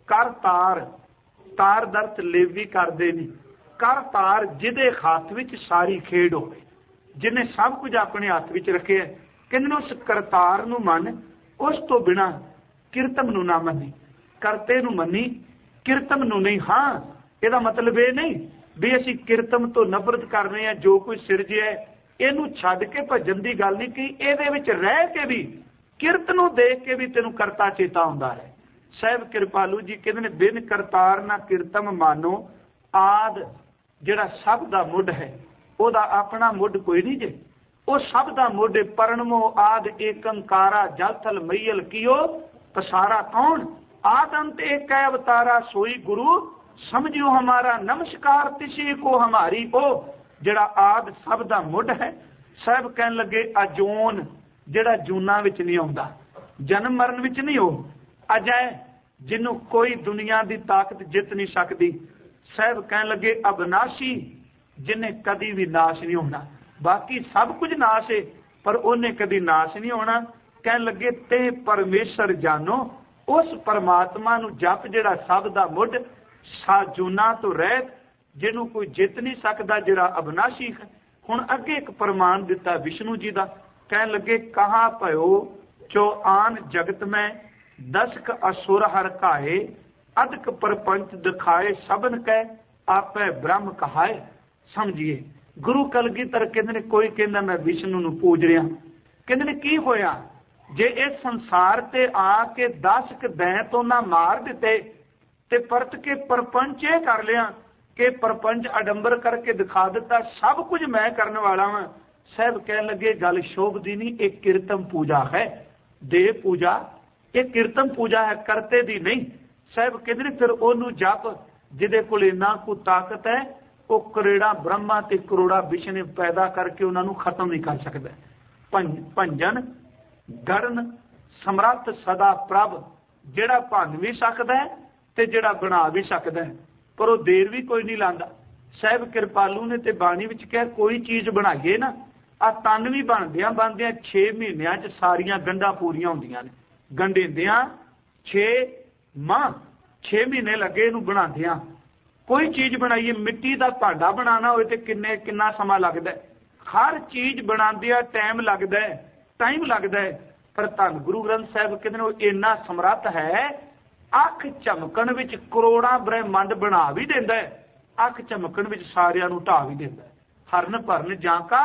करतार, तार दा अर्थ लेवी करदे ने। करतार जिहदे हत्थ विच सारी खेड होवे, जिन्हें सब कुछ अपने हत्थ विच रखे। कहंदे उस करतार नूं मन, उस तो बिना किरतम नूं ना मन्नी, करते नूं मन्नी किरतम नूं नहीं। हाँ ਇਹਦਾ मतलब ये नहीं भी असीं किरतम तो नफरत कर रहे हैं, जो कुछ सिरजिया इनू छड्ड के भजन की गल नहीं की। ਇਹਦੇ ਵਿੱਚ रह के भी किरत नूं देख के भी तेनों करता चेता आउंदा है। साहिब कृपालू जी कहते हैं बिन करतार ना किरतम मानो, आद जिहड़ा सब दा मुੱਢ है ਉਹਦਾ अपना मुੱਢ कोई नहीं जे, ਉਹ सब दा मुੱਢ परणमो आद एकंकारा जल थल मईयल कियो पसारा कौन, आद अंत एक है अवतारा सोई गुरु समझियो हमारा, नमस्कार तिसी को हमारी ओ। जिहड़ा आद सब दा मुੱਢ है। साहब कहन लगे अजोन जिहड़ा जूना विच नहीं आउंदा, जन्म मरण विच नहीं, हो अजय जिन्हों कोई दुनिया की ताकत जित नहीं सकती। साहब कहन लगे अविनाशी जिन्हें कदी भी नाश नहीं होना, बाकी सब कुछ नाश है पर उन्हें कदी नाश नहीं होना। कहन लगे ते परमेश्वर जानो, उस परमात्मा नूं जप जिहड़ा सब दा मुੱਢ साजूना तो रहत, जिन्हों कोई जित नहीं सकता, जिहड़ा अविनाशी है। हुण अगे एक प्रमाण दिता विष्णु जी का। कहन लगे कहा भयो जो आन जगत में दशक असुर हर काए, अदक परपंच दिखाए सबन कै आपे ब्रह्म कहाए। समझिए गुरु कलगीधर कहते ने कोई कहना मैं विष्णु नूं पूज रहा, कहते ने की होया जे इस संसार ते आके 10 दैत उन्हां मार दिते ते परत के परपंच ये कर लिया कि परपंच अडंबर करके दिखा दिता सब कुछ मैं करने वाला हां। साहब कह लगे गल शोभदी नहीं, एक कीर्तन पूजा है, देव पूजा एक कीर्तन पूजा है, करते दी नहीं। साहब कहते फिर ओनू जप जिहदे कोल इन्ना को ताकत है वो करोड़ा ब्रह्मा ते करोड़ा विष्णु पैदा करके उन्होंने खत्म नहीं कर सकता। भंजन गढ़न समर्थ सदा प्रभ, जेड़ा भन भी सकता है ते जेड़ा बना भी सकता है, पर वो देर भी कोई नहीं लांदा। साहिब कृपालू ने ते बाणी विच कहा कोई चीज बनाइए ना, आ तन भी बनदियां 6 महीनों च सारियां गंढां पूरियां होंदियां ने। गंढेंदियां 6 माह 6 महीने लगे इनू बनांदियां। कोई चीज बनाइए, मिट्टी का भांडा बनाना होए ते किन्ना समा लगदा है। हर चीज बनांदिया टाइम लगदा है, टाइम लगदा है। पर धन गुरु ग्रंथ साहिब कहते इन्ना समर्थ है, अख झमकण विच करोड़ां ब्रह्मंड बना भी देंदा है, अख झमकण विच सारियां नूं ढा भी देंदा है। हरन भरन जांका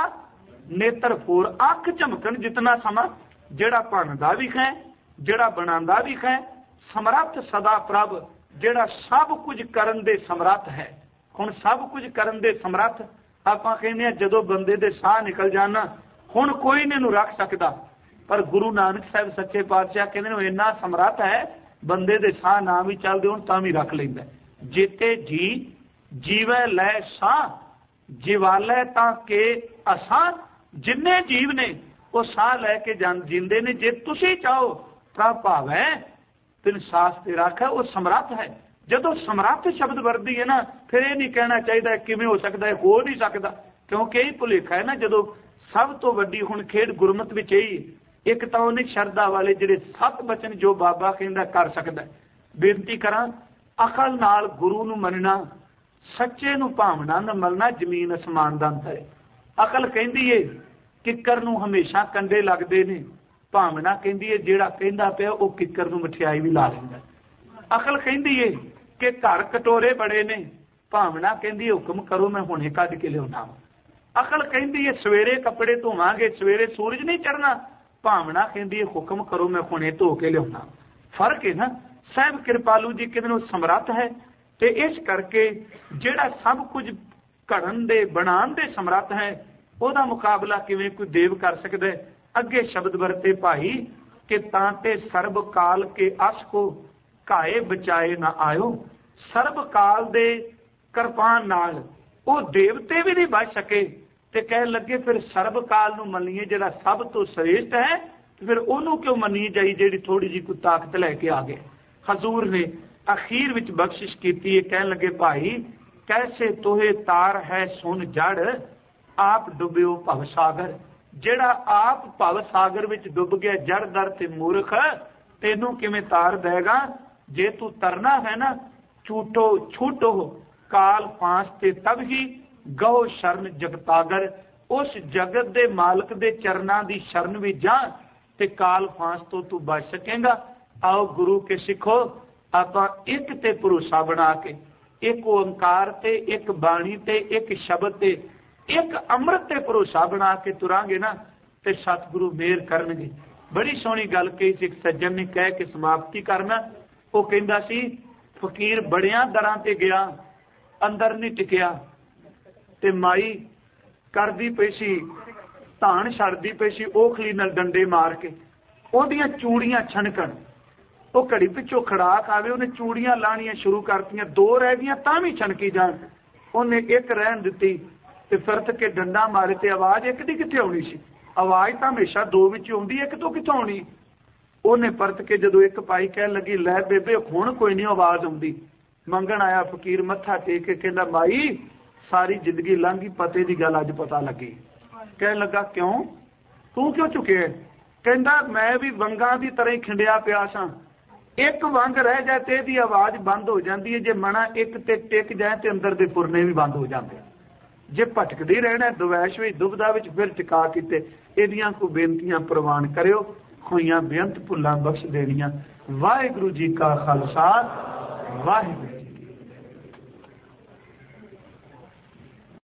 नेत्र फोर, अख झमकण जितना समा जेड़ा भनदा भी है, जेड़ा बनांदा भी है। समर्थ सदा प्रभ, जेड़ा सब कुछ करन दे समर्थ है। हुण सब कुछ करन दे समर्थ आपां कहने जदों बंदे दे साह निकल जाना, हुण कोई नहीं नूं रख सकदा। पर गुरु नानक साहिब सच्चे पातशाह कहंदे इन्ना समर्थ है, बंदे दे साह ना भी चलदे होण तां भी रख लैंदा। जेते जी जीवै लै साह, जिवालै तां के असां, जिन्ने जीव ने वो साह लैके जींदे ने। जे तुसीं चाहो प्रभ भावै तिन सास ते रखै, वो समर्थ है। जदों समर्थ शब्द वरदी है ना, फिर ये नहीं कहना चाहिए किवें हो सकता है, हो नहीं सकता, क्योंकि यही भुलेखा है ना। जदों सब तो वड्डी हुण खेड गुरमत विच यही, एक तो उन्हें शरदा वाले जिहड़े 7 वचन जो बाबा कहंदा कर सकदा। बेनती करां अकल नाल गुरु नूं मनना, सच्चे नूं भावना नाल मलना, जमीन असमान दा अंतर है। अकल कहंदी है किकर नूं हमेशा कंडे लगदे ने, भावना कहंदी है जेड़ा कहंदा पिया वो किकर नूं मठियाई भी ला लैंदा। अकल कहंदी है कि घर कटोरे बड़े ने, भावना कहंदी हुक्म करो मैं हुणे कढ के लिआउणा। अकल कहंदी है सवेरे कपड़े धोवांगे सवेरे सूरज नहीं चढ़ना, भावना कहंदी है हुक्म करो मैं हुणे धो के लिआउणा। फर्क है ना। साहिब कृपालू जी कहंदे समर्थ है, ते इस करके जेड़ा सब कुछ घड़न दे बनाण दे समर्थ है, ਉਹਦਾ मुकाबला किवें कोई देव कर सकदा है। अगे शब्द वरते भाई कि तांते सर्ब काल के अस को घाए बचाए ना आयो। सर्ब काल दे किरपान नाल वो देवते भी नहीं बच सके, ते कह लगे फिर सर्ब काल नूं मन्नीए जेड़ा सब तो श्रेष्ठ है, फिर ओनू क्यों मन्नी जाई जेड़ी थोड़ी जी कोई ताकत लैके आ गए। हजूर ने अखीर विच बख्शिश कीती है, कह लगे भाई कैसे तोहे तार है सुन जड़, आप डुबियो भव सागर। जेड़ा आप भव सागर विच डुब गया जड़ दर ते मूर्ख, तेनू किवें तार देगा। जे तू तरना है ना छूटो छूटो काल फांस ते तब ही गहो शरण जगतागर। उस जगत दे मालक दे चरना दी शरण भी जा ते काल फांस तो तू बच सकेगा। आओ गुरु के सिखो आपां एक ते भरोसा बना के, एक ओंकार ते, एक बाणी ते, एक शब्द ते, एक अमृत ते भरोसा बना के तुरांगे ना, ते सतगुरु मेहर करनगे। बड़ी सोहनी गल कही सी सज्जन ने कह के समाप्ति करना। वो कहंदा सी फकीर बड़ियां दरां ते गया, अंदर नहीं टिकिया, ते माई करदी पई सी धान छड्डदी पई सी ओखली नाल डंडे मार के, ओहदियां चूड़ियां छनकण। वो घड़ी पिछों खड़ाक आवे, उन्हें चूड़ियां लाणियां शुरू करतियां, 2 रह गईयां तां भी छनकी जाण। उन्हें एक रहन दित्ती ते फिरत के डंडा मारे ते आवाज एक दी कित्थे आउणी सी। आवाज तां हमेशा 2 विच आउंदी, एक तो कित्थों आउणी। उन्हें परत के जदों एक पाई कह लगी लै बेबे हुण कोई नहीं आवाज आउंदी। मंगण आया फकीर मत्था टेक के कहंदा माई सारी जिंदगी लंघी, पते दी गल अज पता लगी। कह लगा क्यों तू क्यों झुके? कहंदा मैं भी वंगां दी तरह ही खिंडिया पिया सां, एक वंग रह जाए ते दी आवाज बंद हो जाती है, जे मना एक ते टिक जाए ते अंदर दे फुरने भी बंद हो जाते। जे भटकदी रहना दुवैश विच दुबदा विच फिर टिका कीते। इहदियां को बेनतियां प्रवान करियो, होइयां बेअंत भुल्लां बख्श देणियां। वाहिगुरू जी का खालसा वाहिगुरू।